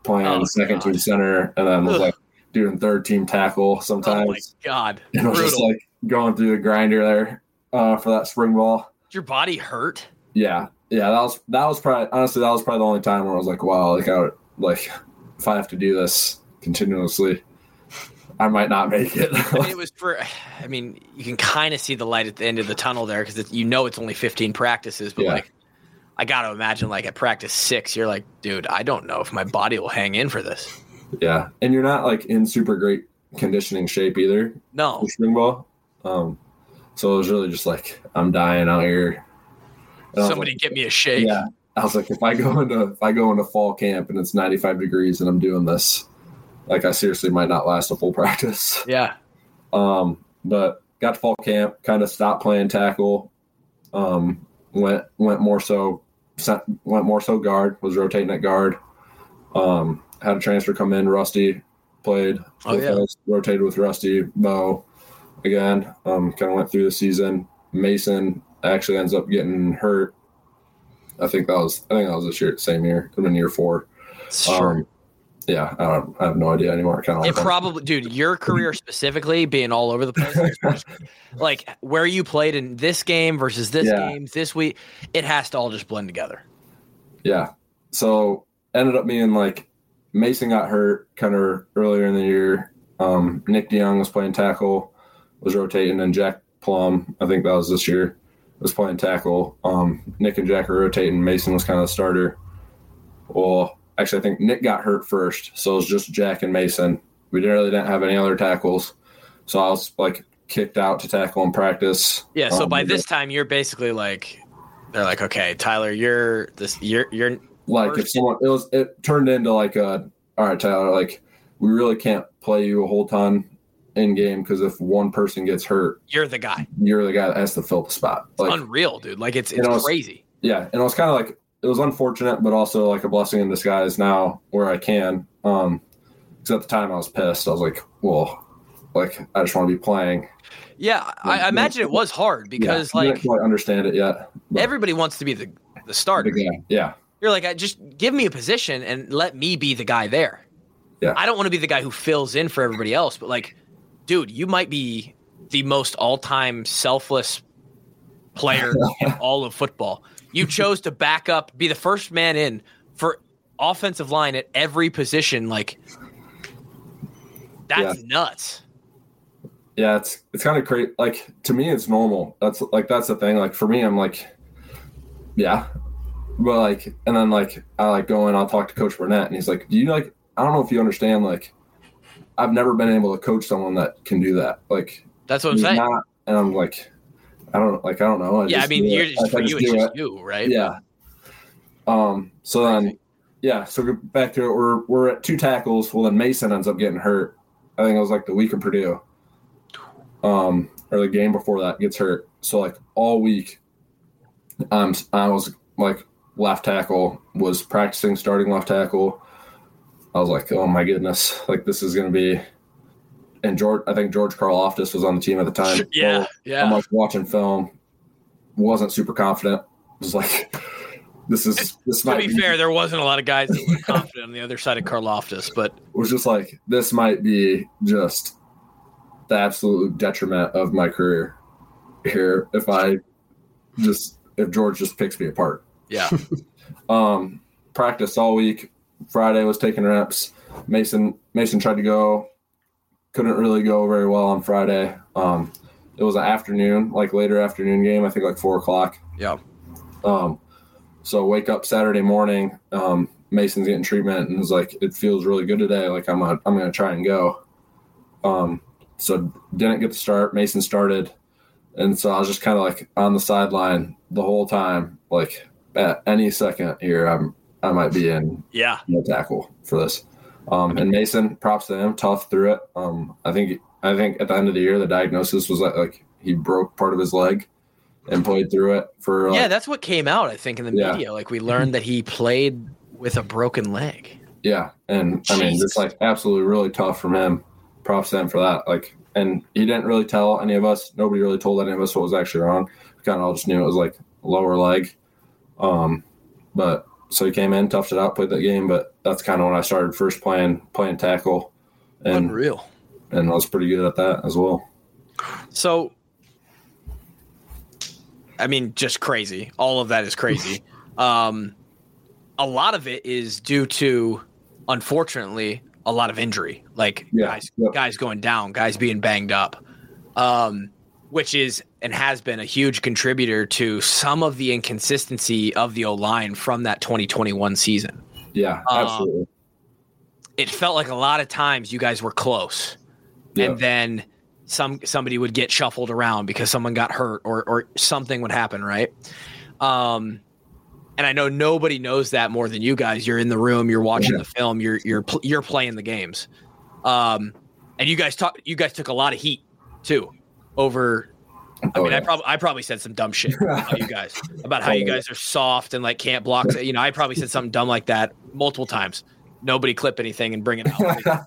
Speaker 2: playing
Speaker 1: Oh,
Speaker 2: second
Speaker 1: God.
Speaker 2: team center, and then was
Speaker 1: Ugh.
Speaker 2: like doing third team tackle
Speaker 1: Oh
Speaker 2: sometimes.
Speaker 1: my God.
Speaker 2: And I was just like going through the grinder there uh, for that spring ball.
Speaker 1: Did your body hurt?
Speaker 2: Yeah, yeah, that was that was probably honestly that was probably the only time where I was like, wow, like I like if I have to do this continuously, I might not make it.
Speaker 1: I mean, it was for. I mean, you can kind of see the light at the end of the tunnel there because you know it's only fifteen practices, but
Speaker 2: Yeah.
Speaker 1: like, I got to imagine like at practice six, you're like, dude, I don't know if my body will hang in for this.
Speaker 2: Yeah, and you're not like in super great conditioning shape either.
Speaker 1: No,
Speaker 2: For spring ball, um, so it was really just like I'm dying out here. And I was
Speaker 1: somebody
Speaker 2: like,
Speaker 1: get me a shake.
Speaker 2: yeah, I was like, if I go into if I go into fall camp and it's ninety-five degrees and I'm doing this, like I seriously might not last a full practice.
Speaker 1: Yeah.
Speaker 2: Um, but got to fall camp, kind of stopped playing tackle. Um, went went more so went more so guard. Was rotating at guard. Um, had a transfer come in. Rusty played.
Speaker 1: Oh,
Speaker 2: with
Speaker 1: yeah.
Speaker 2: us, rotated with Rusty. Bo again. Um, kind of went through the season. Mason actually ends up getting hurt. I think that was I think that was this year, same year. It been year four.
Speaker 1: Sure.
Speaker 2: Um, yeah, I don't. I have no idea anymore. Kind of.
Speaker 1: It probably, dude, your career specifically being all over the place, like where you played in this game versus this
Speaker 2: Yeah.
Speaker 1: game this week, it has to all just blend together.
Speaker 2: Yeah. So ended up being like Mason got hurt kind of earlier in the year. Um, Nick DeYoung was playing tackle, was rotating, and Jack Plum, I think that was this year, was playing tackle. Um, Nick and Jack were rotating. Mason was kind of the starter. Well, actually, I think Nick got hurt first, so it was just Jack and Mason. We didn't really didn't have any other tackles, so I was like kicked out to tackle in practice.
Speaker 1: Yeah. So
Speaker 2: Um,
Speaker 1: by this time, you're basically like, they're like, okay, Tyler, you're this, you're, you're,
Speaker 2: like if someone it was it turned into like a all right, Tyler, like we really can't play you a whole ton in game because if one person gets hurt,
Speaker 1: you're the guy.
Speaker 2: you're the guy that has to fill the spot. Like
Speaker 1: Unreal, dude. Like it's,
Speaker 2: You
Speaker 1: it's
Speaker 2: know, it's-
Speaker 1: crazy.
Speaker 2: yeah, and it was kind of like it was unfortunate, but also like a blessing in disguise now where I can. Um, because at the time I was pissed. I was like, well, like I just want to be playing.
Speaker 1: Yeah. I, I imagine it was hard because
Speaker 2: yeah, I
Speaker 1: like
Speaker 2: didn't quite understand it yet. but
Speaker 1: everybody wants to be the, the
Speaker 2: the
Speaker 1: starter.
Speaker 2: guy, yeah,
Speaker 1: You're like, I just give me a position and let me be the guy there.
Speaker 2: Yeah.
Speaker 1: I don't want to be the guy who fills in for everybody else, but like, dude, you might be the most all-time selfless player in all of football. You chose to back up, be the first man in for offensive line at every position. Like, that's
Speaker 2: Yeah.
Speaker 1: nuts.
Speaker 2: yeah. It's it's kind of crazy. Like to me, it's normal. That's like that's the thing. Like for me, I'm like, yeah, but like, and then like I like go in, I'll talk to Coach Burnett, and he's like, do you like? I don't know if you understand. Like, I've never been able to coach someone that can do that. Like,
Speaker 1: That's what I'm
Speaker 2: he's
Speaker 1: saying.
Speaker 2: not, and I'm like, I don't like, I don't know. I
Speaker 1: yeah, I
Speaker 2: just
Speaker 1: mean,
Speaker 2: do
Speaker 1: you're
Speaker 2: it.
Speaker 1: just,
Speaker 2: I
Speaker 1: for you,
Speaker 2: do
Speaker 1: it's just
Speaker 2: it.
Speaker 1: you, right?
Speaker 2: Yeah. Um. So then, yeah. So go back to it. We're we're at two tackles. Well, then Mason ends up getting hurt. I think it was like the week of Purdue. Um, or the game before that gets hurt. So like all week, um, I was like left tackle, was practicing starting left tackle. I was like, oh my goodness, like this is gonna be. And George, I think George Karloftis was on the team at the time.
Speaker 1: Yeah,
Speaker 2: So
Speaker 1: yeah.
Speaker 2: I'm like watching film, wasn't super confident. Was like, this is this
Speaker 1: To
Speaker 2: might
Speaker 1: be fair, there wasn't a lot of guys that were confident on the other side of Karloftis, but
Speaker 2: was just like this might be just the absolute detriment of my career here if I just if George just picks me apart.
Speaker 1: yeah.
Speaker 2: Um, practiced all week. Friday was taking reps. Mason Mason tried to go, couldn't really go very well on Friday. Um, it was an afternoon, like later afternoon game. I think like four o'clock.
Speaker 1: Yeah.
Speaker 2: Um, so wake up Saturday morning. Um, Mason's getting treatment and was like, it feels really good today. Like I'm gonna, I'm gonna try and go. Um, so didn't get to start. Mason started, and so I was just kind of like on the sideline the whole time. Like at any second here, I'm I might be in
Speaker 1: Yeah.
Speaker 2: no tackle for this. Um, and Mason, props to him, tough through it. Um, I think I think at the end of the year, the diagnosis was like, like he broke part of his leg and played through it for like,
Speaker 1: Yeah, that's what came out, I think, in the
Speaker 2: Yeah.
Speaker 1: media. Like we learned that he played with a broken leg.
Speaker 2: yeah. And I mean,
Speaker 1: Jesus.
Speaker 2: it's like absolutely really tough from him. Props to him for that. Like, and he didn't really tell any of us. Nobody really told any of us what was actually wrong. We kind of all just knew it was like lower leg. Um, but so he came in, toughed it out, played that game. But that's kind of when I started first playing playing tackle, and
Speaker 1: Unreal.
Speaker 2: and I was pretty good at that as well.
Speaker 1: So, I mean, just crazy. All of that is crazy. um, a lot of it is due to, unfortunately, a lot of injury, like
Speaker 2: Yeah,
Speaker 1: guys,
Speaker 2: yep.
Speaker 1: guys going down, guys being banged up, um, which is and has been a huge contributor to some of the inconsistency of the O-line from that twenty twenty-one season.
Speaker 2: Yeah,
Speaker 1: Um,
Speaker 2: absolutely.
Speaker 1: It felt like a lot of times you guys were close,
Speaker 2: Yeah.
Speaker 1: and then some somebody would get shuffled around because someone got hurt or or something would happen, right? Um, and I know nobody knows that more than you guys. You're in the room, you're watching
Speaker 2: Yeah.
Speaker 1: the film, you're you're pl- you're playing the games, um, and you guys talk. You guys took a lot of heat too over. I
Speaker 2: Oh,
Speaker 1: mean,
Speaker 2: yeah.
Speaker 1: I probably I probably said some dumb shit about you guys about how you guys are soft and like can't block. You know, I probably said something dumb like that multiple times. Nobody clip anything and bring it out.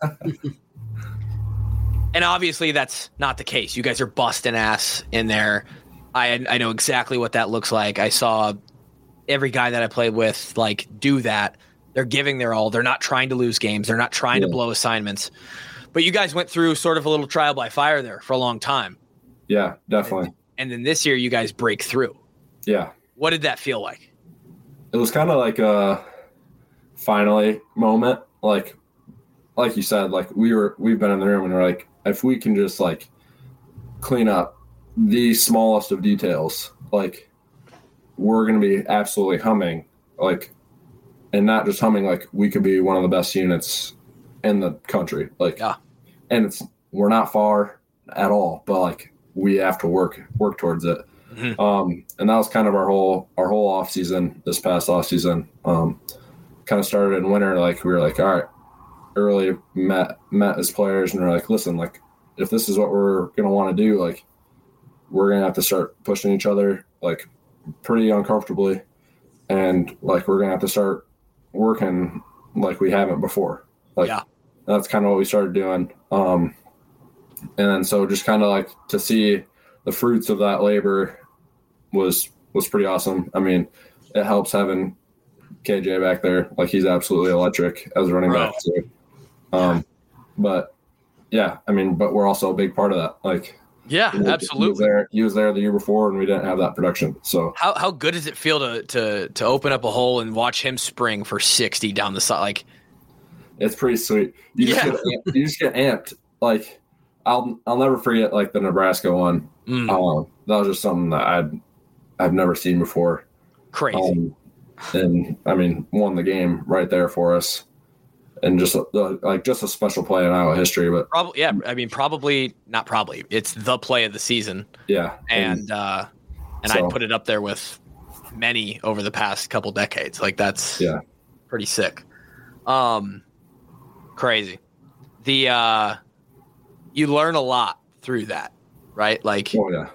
Speaker 1: And obviously that's not the case. You guys are busting ass in there. I I know exactly what that looks like. I saw every guy that I played with like do that. They're giving their all. They're not trying to lose games. They're not trying
Speaker 2: Yeah.
Speaker 1: to blow assignments. But you guys went through sort of a little trial by fire there for a long time.
Speaker 2: Yeah, definitely.
Speaker 1: And then this year you guys break through.
Speaker 2: Yeah.
Speaker 1: What did that feel like?
Speaker 2: It was kind of like a finally moment. Like, like you said, like we were, we've been in the room and we're like, if we can just like clean up the smallest of details, like we're going to be absolutely humming, like, and not just humming, like we could be one of the best units in the country. Like,
Speaker 1: Yeah.
Speaker 2: and it's, we're not far at all, but like we have to work, work towards it.
Speaker 1: Mhm.
Speaker 2: Um, and that was kind of our whole, our whole off season, this past off season, um, kind of started in winter. Like we were like, all right, early met, met as players and we're like, listen, like if this is what we're going to want to do, like we're going to have to start pushing each other like pretty uncomfortably. And like, we're going to have to start working like we haven't before. Like
Speaker 1: Yeah.
Speaker 2: that's kind of what we started doing. Um, and then so just kind of like to see the fruits of that labor was was pretty awesome. I mean, it helps having K J back there. Like he's absolutely electric as a running
Speaker 1: Bro.
Speaker 2: back. So, um, but yeah, I mean, but we're also a big part of that. Like,
Speaker 1: Yeah,
Speaker 2: he was- He was
Speaker 1: absolutely.
Speaker 2: there. He was there the year before, and we didn't have that production. So
Speaker 1: How how good does it feel to to to open up a hole and watch him spring for sixty down the side? Like,
Speaker 2: it's pretty sweet. You just
Speaker 1: Yeah.
Speaker 2: get amped. You just get amped. Like I'll I'll never forget like the Nebraska one.
Speaker 1: mm,
Speaker 2: Um, that was just something that I'd I've never seen before.
Speaker 1: crazy.
Speaker 2: Um, and I mean, won the game right there for us, and just a, like just a special play in Iowa history. But
Speaker 1: Probably, yeah. I mean, probably not. Probably, it's the play of the season,
Speaker 2: yeah,
Speaker 1: and uh, and
Speaker 2: so-
Speaker 1: I'd put it up there with many over the past couple decades. Like that's
Speaker 2: yeah,
Speaker 1: pretty sick. Um, crazy. The uh, you learn a lot through that, right? Like
Speaker 2: oh yeah,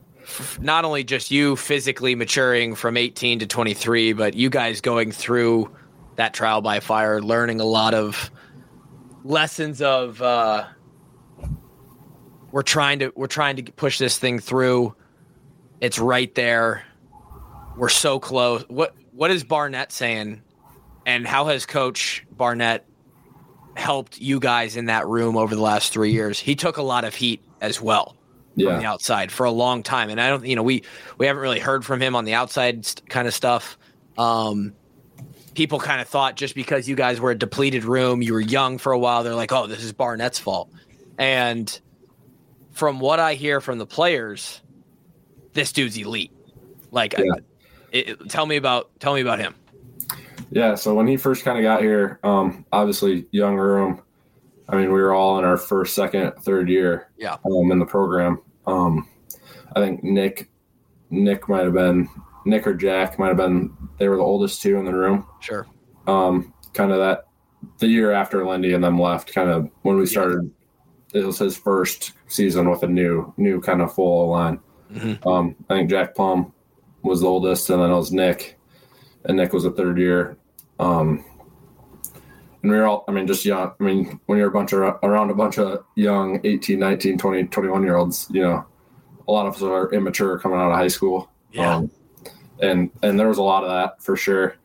Speaker 1: not only just you physically maturing from eighteen to twenty-three, but you guys going through that trial by fire, learning a lot of lessons of uh, we're trying to we're trying to push this thing through. It's right there. We're so close. What what is Barnett saying, and how has Coach Barnett helped you guys in that room over the last three years? He took a lot of heat as well. From the
Speaker 2: yeah,
Speaker 1: outside for a long time, and I don't, you know, we we haven't really heard from him on the outside st- kind of stuff. Um, people kind of thought just because you guys were a depleted room, you were young for a while, they're like, "Oh, this is Barnett's fault." And from what I hear from the players, this dude's elite. Like,
Speaker 2: Yeah.
Speaker 1: it, it- tell me about tell me about him.
Speaker 2: yeah. So when he first kind of got here, um, obviously young room. I mean, we were all in our first, second, third year.
Speaker 1: Yeah.
Speaker 2: Um, in the program. Um, I think Nick, Nick might have been Nick or Jack might have been. They were the oldest two in the room.
Speaker 1: Sure.
Speaker 2: Um, kind of that the year after Lindy and them left. Kind of when we started, it was his first season with a new, new kind of full line.
Speaker 1: Mhm.
Speaker 2: Um, I think Jack Plum was the oldest, and then it was Nick, and Nick was a third year. Um, and we were all, I mean, just young. I mean, when you're a bunch of around a bunch of young eighteen, nineteen, twenty, twenty-one year olds, you know, a lot of us are immature coming out of high school.
Speaker 1: Yeah.
Speaker 2: Um, and, and there was a lot of that for sure.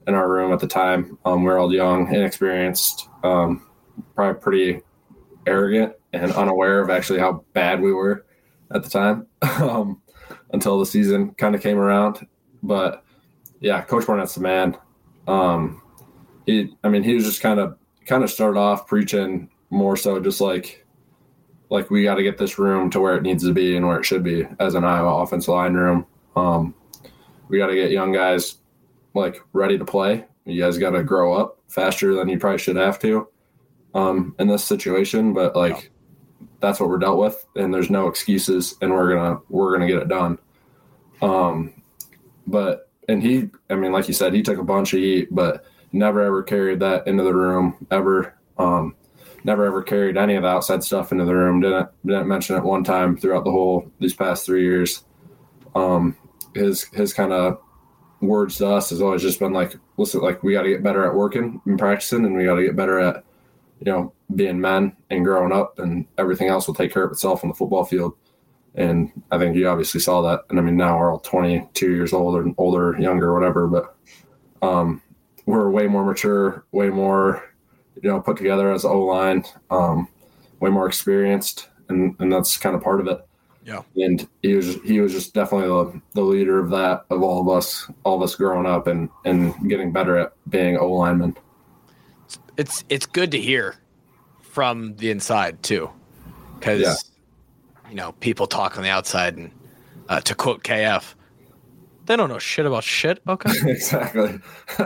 Speaker 2: in our room at the time. Um, we were all young, inexperienced, um, probably pretty arrogant and unaware of actually how bad we were at the time um, until the season kind of came around. But yeah, Coach Barnett's the man. Um, he, I mean, he was just kind of kind of started off preaching more so just like like we got to get this room to where it needs to be and where it should be as an Iowa offensive line room. Um, we got to get young guys like ready to play. You guys got to grow up faster than you probably should have to um, in this situation. But like yeah. that's what we're dealt with, and there's no excuses, and we're gonna we're gonna get it done. Um, but and he, I mean, like you said, he took a bunch of heat, but never ever carried that into the room ever. Um, never ever carried any of the outside stuff into the room. Didn't didn't mention it one time throughout the whole these past three years. Um, his his kind of words to us has always just been like, listen, like we got to get better at working and practicing, and we got to get better at, you know, being men and growing up, and everything else will take care of itself on the football field. And I think you obviously saw that. And I mean, now we're all twenty-two years old or older, younger, whatever, but um, we're way more mature, way more, you know, put together as O-line, um, way more experienced. And, and that's kind of part of it.
Speaker 1: Yeah.
Speaker 2: And he was, he was just definitely the, the leader of that, of all of us, all of us growing up and, and getting better at being O-linemen.
Speaker 1: It's, it's good to hear from the inside too. Cause yeah. you know, people talk on the outside, and uh, to quote K F, they don't know shit about shit. Okay.
Speaker 2: Exactly.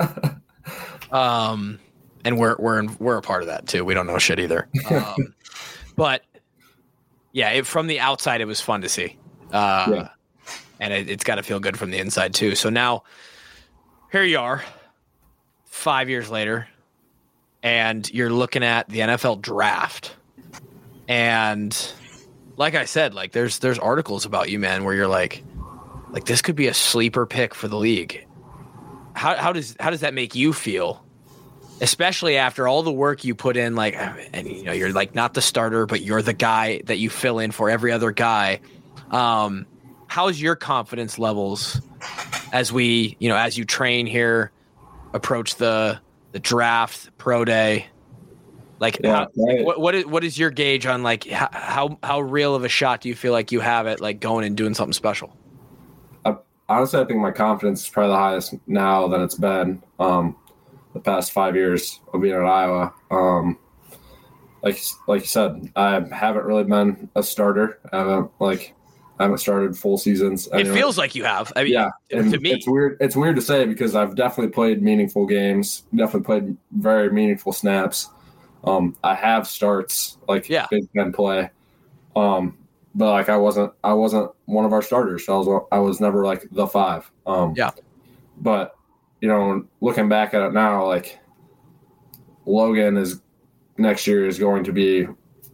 Speaker 1: um, and we're, we're, in, we're a part of that too. We don't know shit either. Um, but yeah, it, from the outside, it was fun to see. Uh, yeah. And it, it's got to feel good from the inside too. So now here you are five years later, and you're looking at the N F L draft. And like I said, like there's, there's articles about you, man, where you're like, like this could be a sleeper pick for the league. How, how does, how does that make you feel? Especially after all the work you put in, like, and you know, you're like not the starter, but you're the guy that you fill in for every other guy. Um, how's your confidence levels as we, you know, as you train here, approach the the draft, pro day? Like,
Speaker 2: yeah,
Speaker 1: how,
Speaker 2: right.
Speaker 1: what what is what is your gauge on like how, how how real of a shot do you feel like you have at like going and doing something special?
Speaker 2: I, honestly, I think my confidence is probably the highest now than it's been. Um, the past five years of being at Iowa. Um, like, like you said, I haven't really been a starter. I haven't like, I haven't started full seasons.
Speaker 1: It anyway. feels like you have. I mean,
Speaker 2: yeah.
Speaker 1: to, to me,
Speaker 2: it's weird. It's weird to say because I've definitely played meaningful games, definitely played very meaningful snaps. Um, I have starts like
Speaker 1: yeah.
Speaker 2: Big Ten play. Um, but like, I wasn't, I wasn't one of our starters. So I was, I was never like the five. Um,
Speaker 1: yeah.
Speaker 2: But, you know, looking back at it now, like Logan is next year is going to be,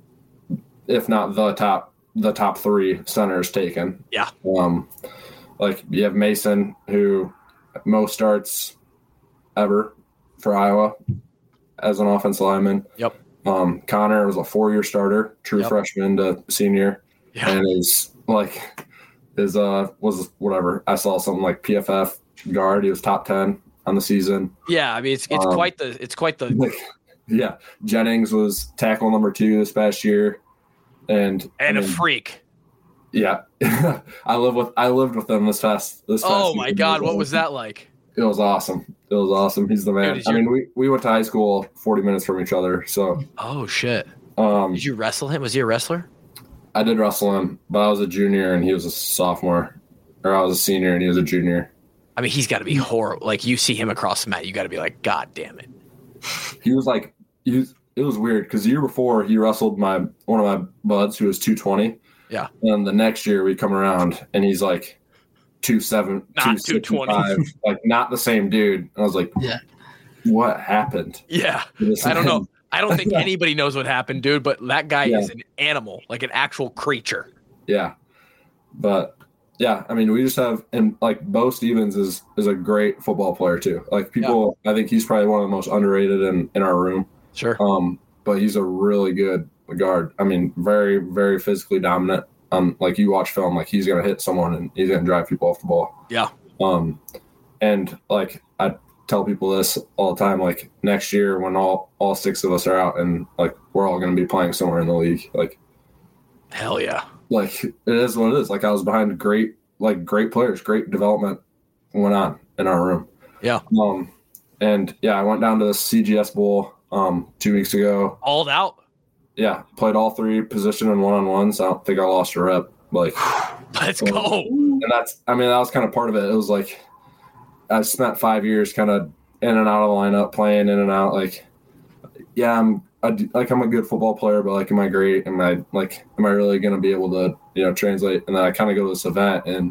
Speaker 2: if not the top, the top three centers taken.
Speaker 1: Yeah.
Speaker 2: Um, like you have Mason, who most starts ever for Iowa as an offensive lineman.
Speaker 1: Yep.
Speaker 2: Um, Connor was a four-year starter, true
Speaker 1: yep.
Speaker 2: freshman to senior,
Speaker 1: yeah.
Speaker 2: and is like is uh was whatever. I saw something like P F F guard. He was top ten on the season.
Speaker 1: Yeah, I mean it's it's um, quite the it's quite the
Speaker 2: like, yeah. Jennings was tackle number two this past year, and
Speaker 1: and
Speaker 2: I
Speaker 1: a
Speaker 2: mean,
Speaker 1: freak.
Speaker 2: Yeah, I live with I lived with them this past this. Past
Speaker 1: oh my god, what was that like?
Speaker 2: It was awesome. It was awesome. He's the man.
Speaker 1: Dude,
Speaker 2: I
Speaker 1: your...
Speaker 2: mean, we, we went to high school forty minutes from each other. So.
Speaker 1: Oh shit.
Speaker 2: Um,
Speaker 1: did you wrestle him? Was he a wrestler?
Speaker 2: I did wrestle him, but I was a junior and he was a sophomore, or I was a senior and he was a junior.
Speaker 1: I mean, he's got to be horrible. Like you see him across the mat, you got to be like, God damn it.
Speaker 2: He was like, he was, it was weird because the year before he wrestled my one of my buds who was two twenty.
Speaker 1: Yeah.
Speaker 2: And the next year we come around and he's like two seven,
Speaker 1: not two twenty,
Speaker 2: like not the same dude. And I was like,
Speaker 3: yeah,
Speaker 2: what happened?
Speaker 1: Yeah, I don't know. I don't think anybody knows what happened, dude. But that guy yeah. is an animal, like an actual creature.
Speaker 2: Yeah, but yeah, I mean, we just have and like Bo Stevens is is a great football player too. Like people, yeah. I think he's probably one of the most underrated in in our room.
Speaker 1: Sure.
Speaker 2: Um, but he's a really good guard. I mean, very very physically dominant. Um, like you watch film, like he's gonna hit someone and he's gonna drive people off the ball.
Speaker 1: Yeah.
Speaker 2: Um, and like I tell people this all the time. Like next year, when all all six of us are out, and like we're all going to be playing somewhere in the league. Like,
Speaker 1: hell yeah!
Speaker 2: Like it is what it is. Like I was behind great, like great players, great development went on in our room.
Speaker 1: Yeah.
Speaker 2: Um, and yeah, I went down to the C G S Bowl um two weeks ago.
Speaker 1: All out.
Speaker 2: Yeah, played all three position and one on ones. I don't think I lost a rep. Like,
Speaker 1: let's go.
Speaker 2: And that's, I mean, that was kind of part of it. It was like I spent five years kind of in and out of the lineup, playing in and out. Like, yeah, I'm I, like I'm a good football player, but like, am I great? Am I like, am I really going to be able to, you know, translate? And then I kind of go to this event, and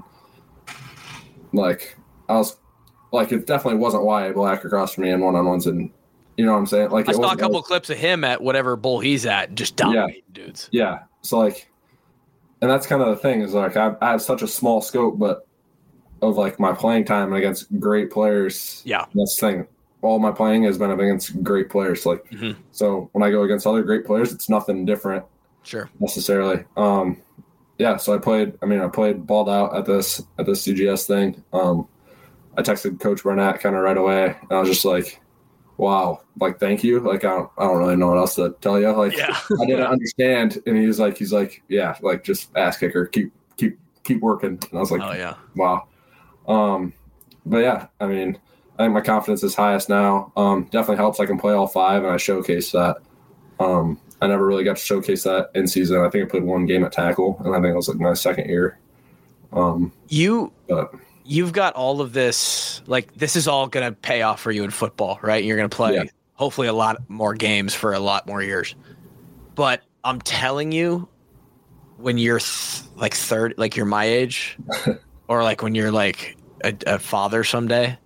Speaker 2: like I was like, it definitely wasn't Wyatt Black across from me in one on ones, and you know what I'm saying? Like,
Speaker 1: I
Speaker 2: it
Speaker 1: saw a couple
Speaker 2: like,
Speaker 1: clips of him at whatever bowl he's at, just dominating
Speaker 2: yeah,
Speaker 1: dudes.
Speaker 2: Yeah, so like, and that's kind of the thing is like I, I have such a small scope, but of like my playing time against great players.
Speaker 1: Yeah,
Speaker 2: that's the thing. All my playing has been against great players. Like, mm-hmm. So when I go against other great players, it's nothing different.
Speaker 1: Sure.
Speaker 2: Necessarily. Um, yeah. So I played. I mean, I played balled out at this at this C G S thing. Um, I texted Coach Barnett kind of right away, and I was just like, wow, like, thank you. Like, I don't, I don't really know what else to tell you. Like,
Speaker 1: yeah.
Speaker 2: I didn't understand. And he was like, he's like, yeah, like, just ass kicker, keep, keep, keep working. And I was like,
Speaker 1: oh yeah,
Speaker 2: wow. Um, but yeah, I mean, I think my confidence is highest now. Um, definitely helps. I can play all five, and I showcase that. Um, I never really got to showcase that in season. I think I played one game at tackle, and I think it was like my second year. Um,
Speaker 1: you,
Speaker 2: but,
Speaker 1: You've got all of this, like, this is all going to pay off for you in football, right? You're going to play, yeah. hopefully, a lot more games for a lot more years. But I'm telling you, when you're th- like third, like you're my age, or like when you're like a, a father someday,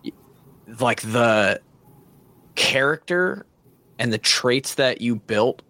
Speaker 1: like the character and the traits that you built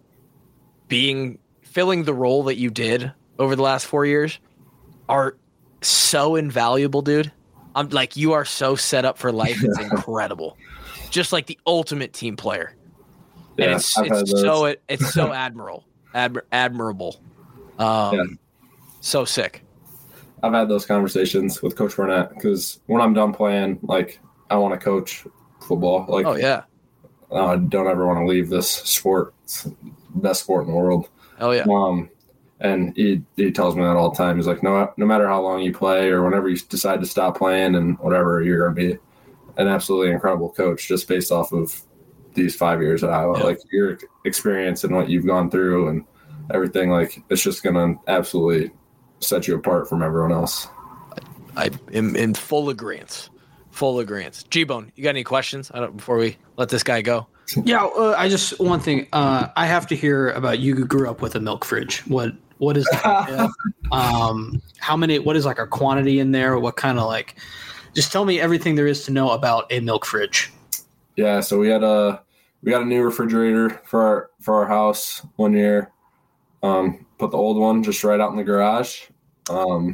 Speaker 1: being, filling the role that you did over the last four years are so invaluable, dude. I'm like, you are so set up for life. It's incredible. Just like the ultimate team player. Yeah, and it's it's so it, it's so admirable, admir- admirable. Um, yeah. So sick.
Speaker 2: I've had those conversations with Coach Barnett because when I'm done playing, like, I want to coach football. Like,
Speaker 1: oh yeah,
Speaker 2: I don't ever want to leave this sport. It's the best sport in the world.
Speaker 1: Oh yeah.
Speaker 2: Um, And he, he tells me that all the time. He's like, no, no matter how long you play or whenever you decide to stop playing and whatever, you're going to be an absolutely incredible coach just based off of these five years at Iowa. Yeah. Like, your experience and what you've gone through and everything, like, it's just going to absolutely set you apart from everyone else.
Speaker 1: I, I am in full agreement. Full agreement. G-Bone, you got any questions I don't, before we let this guy go?
Speaker 3: Yeah, uh, I just one thing. Uh, I have to hear about you. Grew up with a milk fridge. What what is that? um, how many? What is like our quantity in there? What kind of like? Just tell me everything there is to know about a milk fridge.
Speaker 2: Yeah, so we had a we got a new refrigerator for our for our house one year. Um, put the old one just right out in the garage. Um,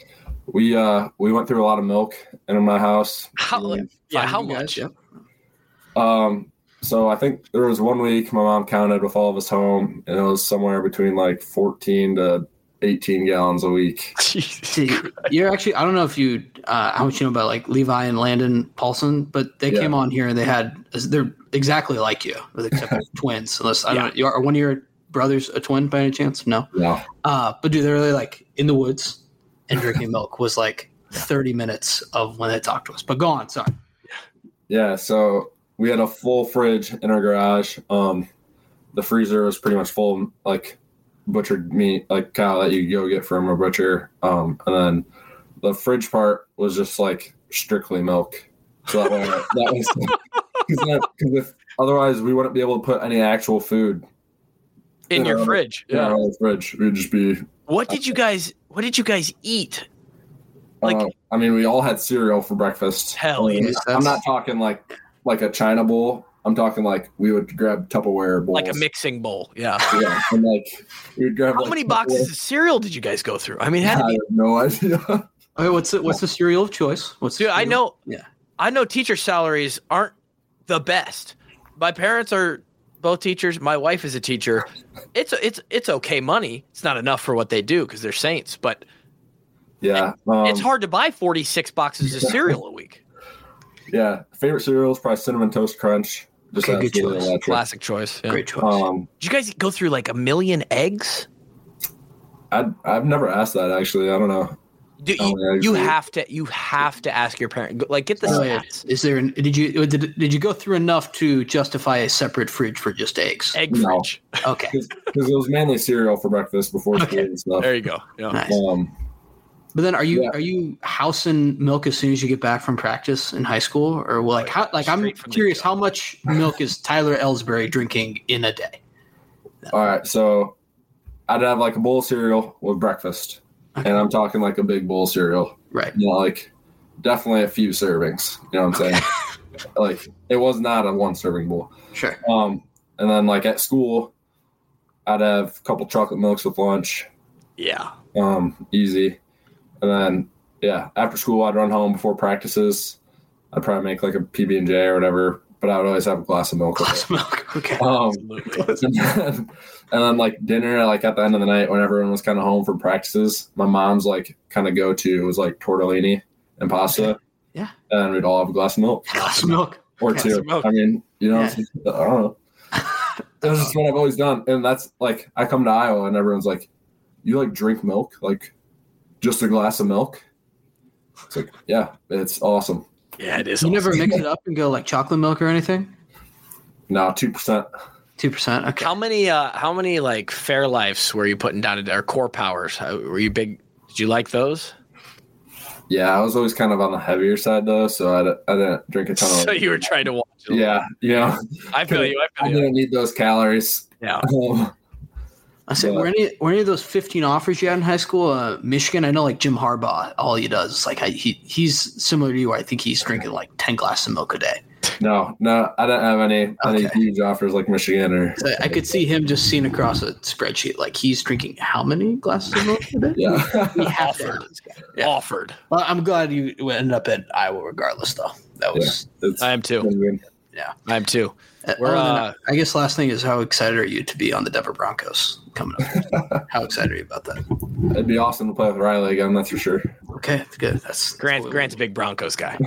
Speaker 2: we uh we went through a lot of milk in my house.
Speaker 1: How, yeah, how much?
Speaker 3: Guys,
Speaker 2: yeah. Um. So I think there was one week my mom counted with all of us home, and it was somewhere between like fourteen to eighteen gallons a week.
Speaker 3: See, you're actually, I don't know if you, uh, how much you know about like Levi and Landon Paulson, but they yeah. came on here and they had, they're exactly like you, except they're twins. Unless, I don't yeah. know, are one of your brothers a twin by any chance? No.
Speaker 2: No.
Speaker 3: Uh, but dude, they're really like in the woods and drinking milk was like thirty minutes of when they talked to us. But go on, sorry.
Speaker 2: Yeah, so we had a full fridge in our garage. Um, the freezer was pretty much full, like butchered meat, like cow that you go get from a butcher. Um, and then the fridge part was just like strictly milk. So that, way, that was because if otherwise we wouldn't be able to put any actual food
Speaker 1: in, in your our, fridge.
Speaker 2: Yeah, our fridge. We'd just be.
Speaker 1: What did you guys? What did you guys eat?
Speaker 2: Like, uh, I mean, we all had cereal for breakfast.
Speaker 1: Hell yeah!
Speaker 2: I'm not talking like. Like a China bowl. I'm talking like we would grab Tupperware bowls.
Speaker 1: Like a mixing bowl, yeah.
Speaker 2: Yeah, and like we would grab.
Speaker 1: How
Speaker 2: like,
Speaker 1: many boxes of cereal did you guys go through? I mean, had
Speaker 2: I
Speaker 1: to be-
Speaker 2: have no idea.
Speaker 3: Okay, what's the, what's the cereal of choice? What's
Speaker 1: Dude, I know.
Speaker 3: Yeah,
Speaker 1: I know teacher salaries aren't the best. My parents are both teachers. My wife is a teacher. It's it's it's okay money. It's not enough for what they do because they're saints, but
Speaker 2: yeah, um,
Speaker 1: it's hard to buy forty-six boxes of cereal a week.
Speaker 2: Yeah, favorite cereal is probably Cinnamon Toast Crunch. Just
Speaker 3: Okay, good choice.
Speaker 2: electric.
Speaker 1: Classic choice. Yeah.
Speaker 3: Great choice.
Speaker 2: Um,
Speaker 1: Did you guys go through like a million eggs?
Speaker 2: I I've never asked that actually. I don't know.
Speaker 1: Do
Speaker 2: Oh,
Speaker 1: you,
Speaker 2: yeah,
Speaker 1: you
Speaker 2: actually.
Speaker 1: have to you have to ask your parent. Like, get the
Speaker 3: Oh, yeah.
Speaker 1: stats.
Speaker 3: Is there? An, did you did, did you go through enough to justify a separate fridge for just eggs?
Speaker 1: Egg
Speaker 2: No.
Speaker 1: fridge.
Speaker 3: Okay.
Speaker 2: Because it was mainly cereal for breakfast before school and stuff.
Speaker 1: There you go. Yeah.
Speaker 3: Nice.
Speaker 2: Um,
Speaker 3: But then, are you
Speaker 2: Yeah.
Speaker 3: are you housing milk as soon as you get back from practice in high school, or well, like how? Like I'm
Speaker 1: Straight from the
Speaker 3: curious,
Speaker 1: go.
Speaker 3: how much milk is Tyler Ellsbury drinking in a day?
Speaker 2: all right, so I'd have like a bowl of cereal with breakfast,
Speaker 3: Okay.
Speaker 2: and I'm talking like a big bowl of cereal.
Speaker 3: Right.
Speaker 2: You know, like definitely a few servings. You know what I'm saying? Like it was not a one serving bowl.
Speaker 3: Sure.
Speaker 2: Um, and then like at school, I'd have a couple chocolate milks with lunch.
Speaker 1: Yeah.
Speaker 2: Um, easy. And then yeah, after school I'd run home before practices. I'd probably make like a P B and J or whatever, but I would always have a glass of milk. with
Speaker 3: Glass
Speaker 2: it.
Speaker 3: of milk. Okay.
Speaker 2: Um,
Speaker 1: Absolutely.
Speaker 2: and then, and then like dinner, like at the end of the night when everyone was kind of home from practices, my mom's like kind of go to was like tortellini and pasta.
Speaker 3: Okay. Yeah.
Speaker 2: And we'd all have a glass of milk
Speaker 3: Glass of milk.
Speaker 2: or
Speaker 3: Glass
Speaker 2: two.
Speaker 1: of milk.
Speaker 2: I mean, you know,
Speaker 3: Yeah.
Speaker 2: I don't know. That's just what I've always done. And that's like, I come to Iowa and everyone's like, you like drink milk? Like just a glass of milk? It's like, yeah, it's awesome.
Speaker 1: Yeah, it is.
Speaker 3: You
Speaker 1: awesome.
Speaker 3: never mix it up and go like chocolate milk or anything?
Speaker 2: No, two percent.
Speaker 3: Two percent. Okay.
Speaker 1: How many? Uh, how many like Fairlifes were you putting down today, or Core Powers? How, were you big? Did you like those?
Speaker 2: Yeah, I was always kind of on the heavier side though, so I, d- I didn't drink a ton of
Speaker 1: So you were trying to watch it.
Speaker 2: Yeah, you know,
Speaker 1: I feel you. I
Speaker 2: I
Speaker 1: feel you.
Speaker 2: didn't need those calories.
Speaker 1: Yeah.
Speaker 2: Um,
Speaker 3: I said,
Speaker 2: Yeah.
Speaker 3: were any were any of those fifteen offers you had in high school? Uh, Michigan, I know like Jim Harbaugh, all he does is like I, he he's similar to you. Where I think he's drinking like ten glasses of milk a day.
Speaker 2: no, no, I didn't have any any
Speaker 3: Okay.
Speaker 2: huge offers like Michigan or
Speaker 3: So I could see him just seen across a spreadsheet like he's drinking how many glasses of milk a day?
Speaker 2: yeah.
Speaker 3: We have to
Speaker 1: Offered.
Speaker 3: have this guy. Yeah.
Speaker 1: Offered.
Speaker 3: Well, I'm glad you ended up at Iowa regardless, though. That was.
Speaker 2: It's
Speaker 1: I am too.
Speaker 2: been good.
Speaker 1: I am too.
Speaker 3: Uh,
Speaker 1: We're,
Speaker 3: other than
Speaker 1: uh,
Speaker 3: that, I guess last thing is how excited are you to be on the Denver Broncos coming up? How excited are you about that?
Speaker 2: It'd be awesome to play with Riley again, that's for sure.
Speaker 3: Okay, that's good. That's
Speaker 1: Grant.
Speaker 3: that's
Speaker 1: Grant's a big Broncos guy.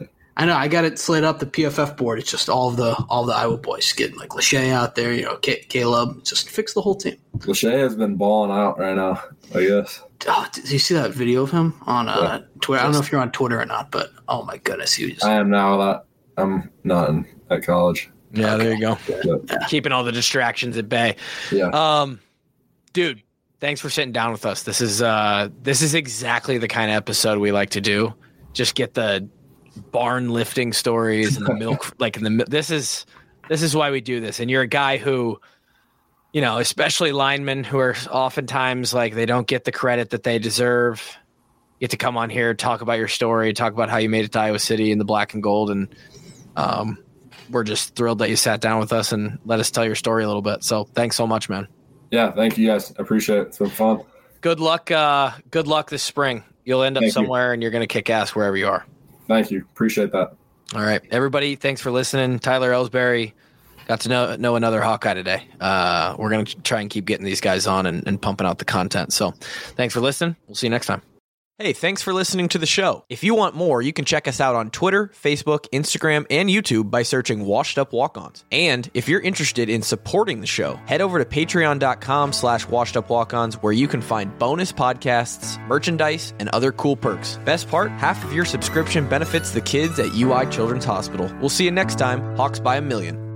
Speaker 3: I know. I got it slid up the P F F board. It's just all of the all the Iowa boys getting like Lachey out there. You know, K- Caleb. Just fix the whole team.
Speaker 2: Lachey has been balling out right now, I guess.
Speaker 3: Oh, did you see that video of him on uh,
Speaker 2: Yeah.
Speaker 3: Twitter? I don't know if you're on Twitter or not, but oh my goodness, he was just
Speaker 2: I am now that I'm not in, at college.
Speaker 1: Yeah, there you go.
Speaker 2: But,
Speaker 1: Keeping all the distractions at bay.
Speaker 2: yeah.
Speaker 1: Um, dude, thanks for sitting down with us. This is uh, this is exactly the kind of episode we like to do. Just get the barn lifting stories and the milk, like in the mi- this is this is why we do this. And you're a guy who, you know, especially linemen who are oftentimes like they don't get the credit that they deserve. You get to come on here, talk about your story, talk about how you made it to Iowa City in the black and gold, and um, we're just thrilled that you sat down with us and let us tell your story a little bit. So thanks so much, man.
Speaker 2: Yeah, thank you guys. I appreciate it. It's been fun.
Speaker 1: Good luck. Uh, good luck this spring. You'll end up
Speaker 2: Thank you.
Speaker 1: somewhere and you're going to kick ass wherever you are.
Speaker 2: Thank you. Appreciate that.
Speaker 1: All right, everybody. Thanks for listening. Tyler Ellsbury got to know know another Hawkeye today. Uh, we're going to try and keep getting these guys on and, and pumping out the content. So thanks for listening. We'll see you next time. Hey, thanks for listening to the show. If you want more, you can check us out on Twitter, Facebook, Instagram, and YouTube by searching Washed Up Walk-Ons. And if you're interested in supporting the show, head over to patreon.com slash washed up walk-ons where you can find bonus podcasts, merchandise, and other cool perks. Best part, half of your subscription benefits the kids at U I Children's Hospital. We'll see you next time. Hawks by a million.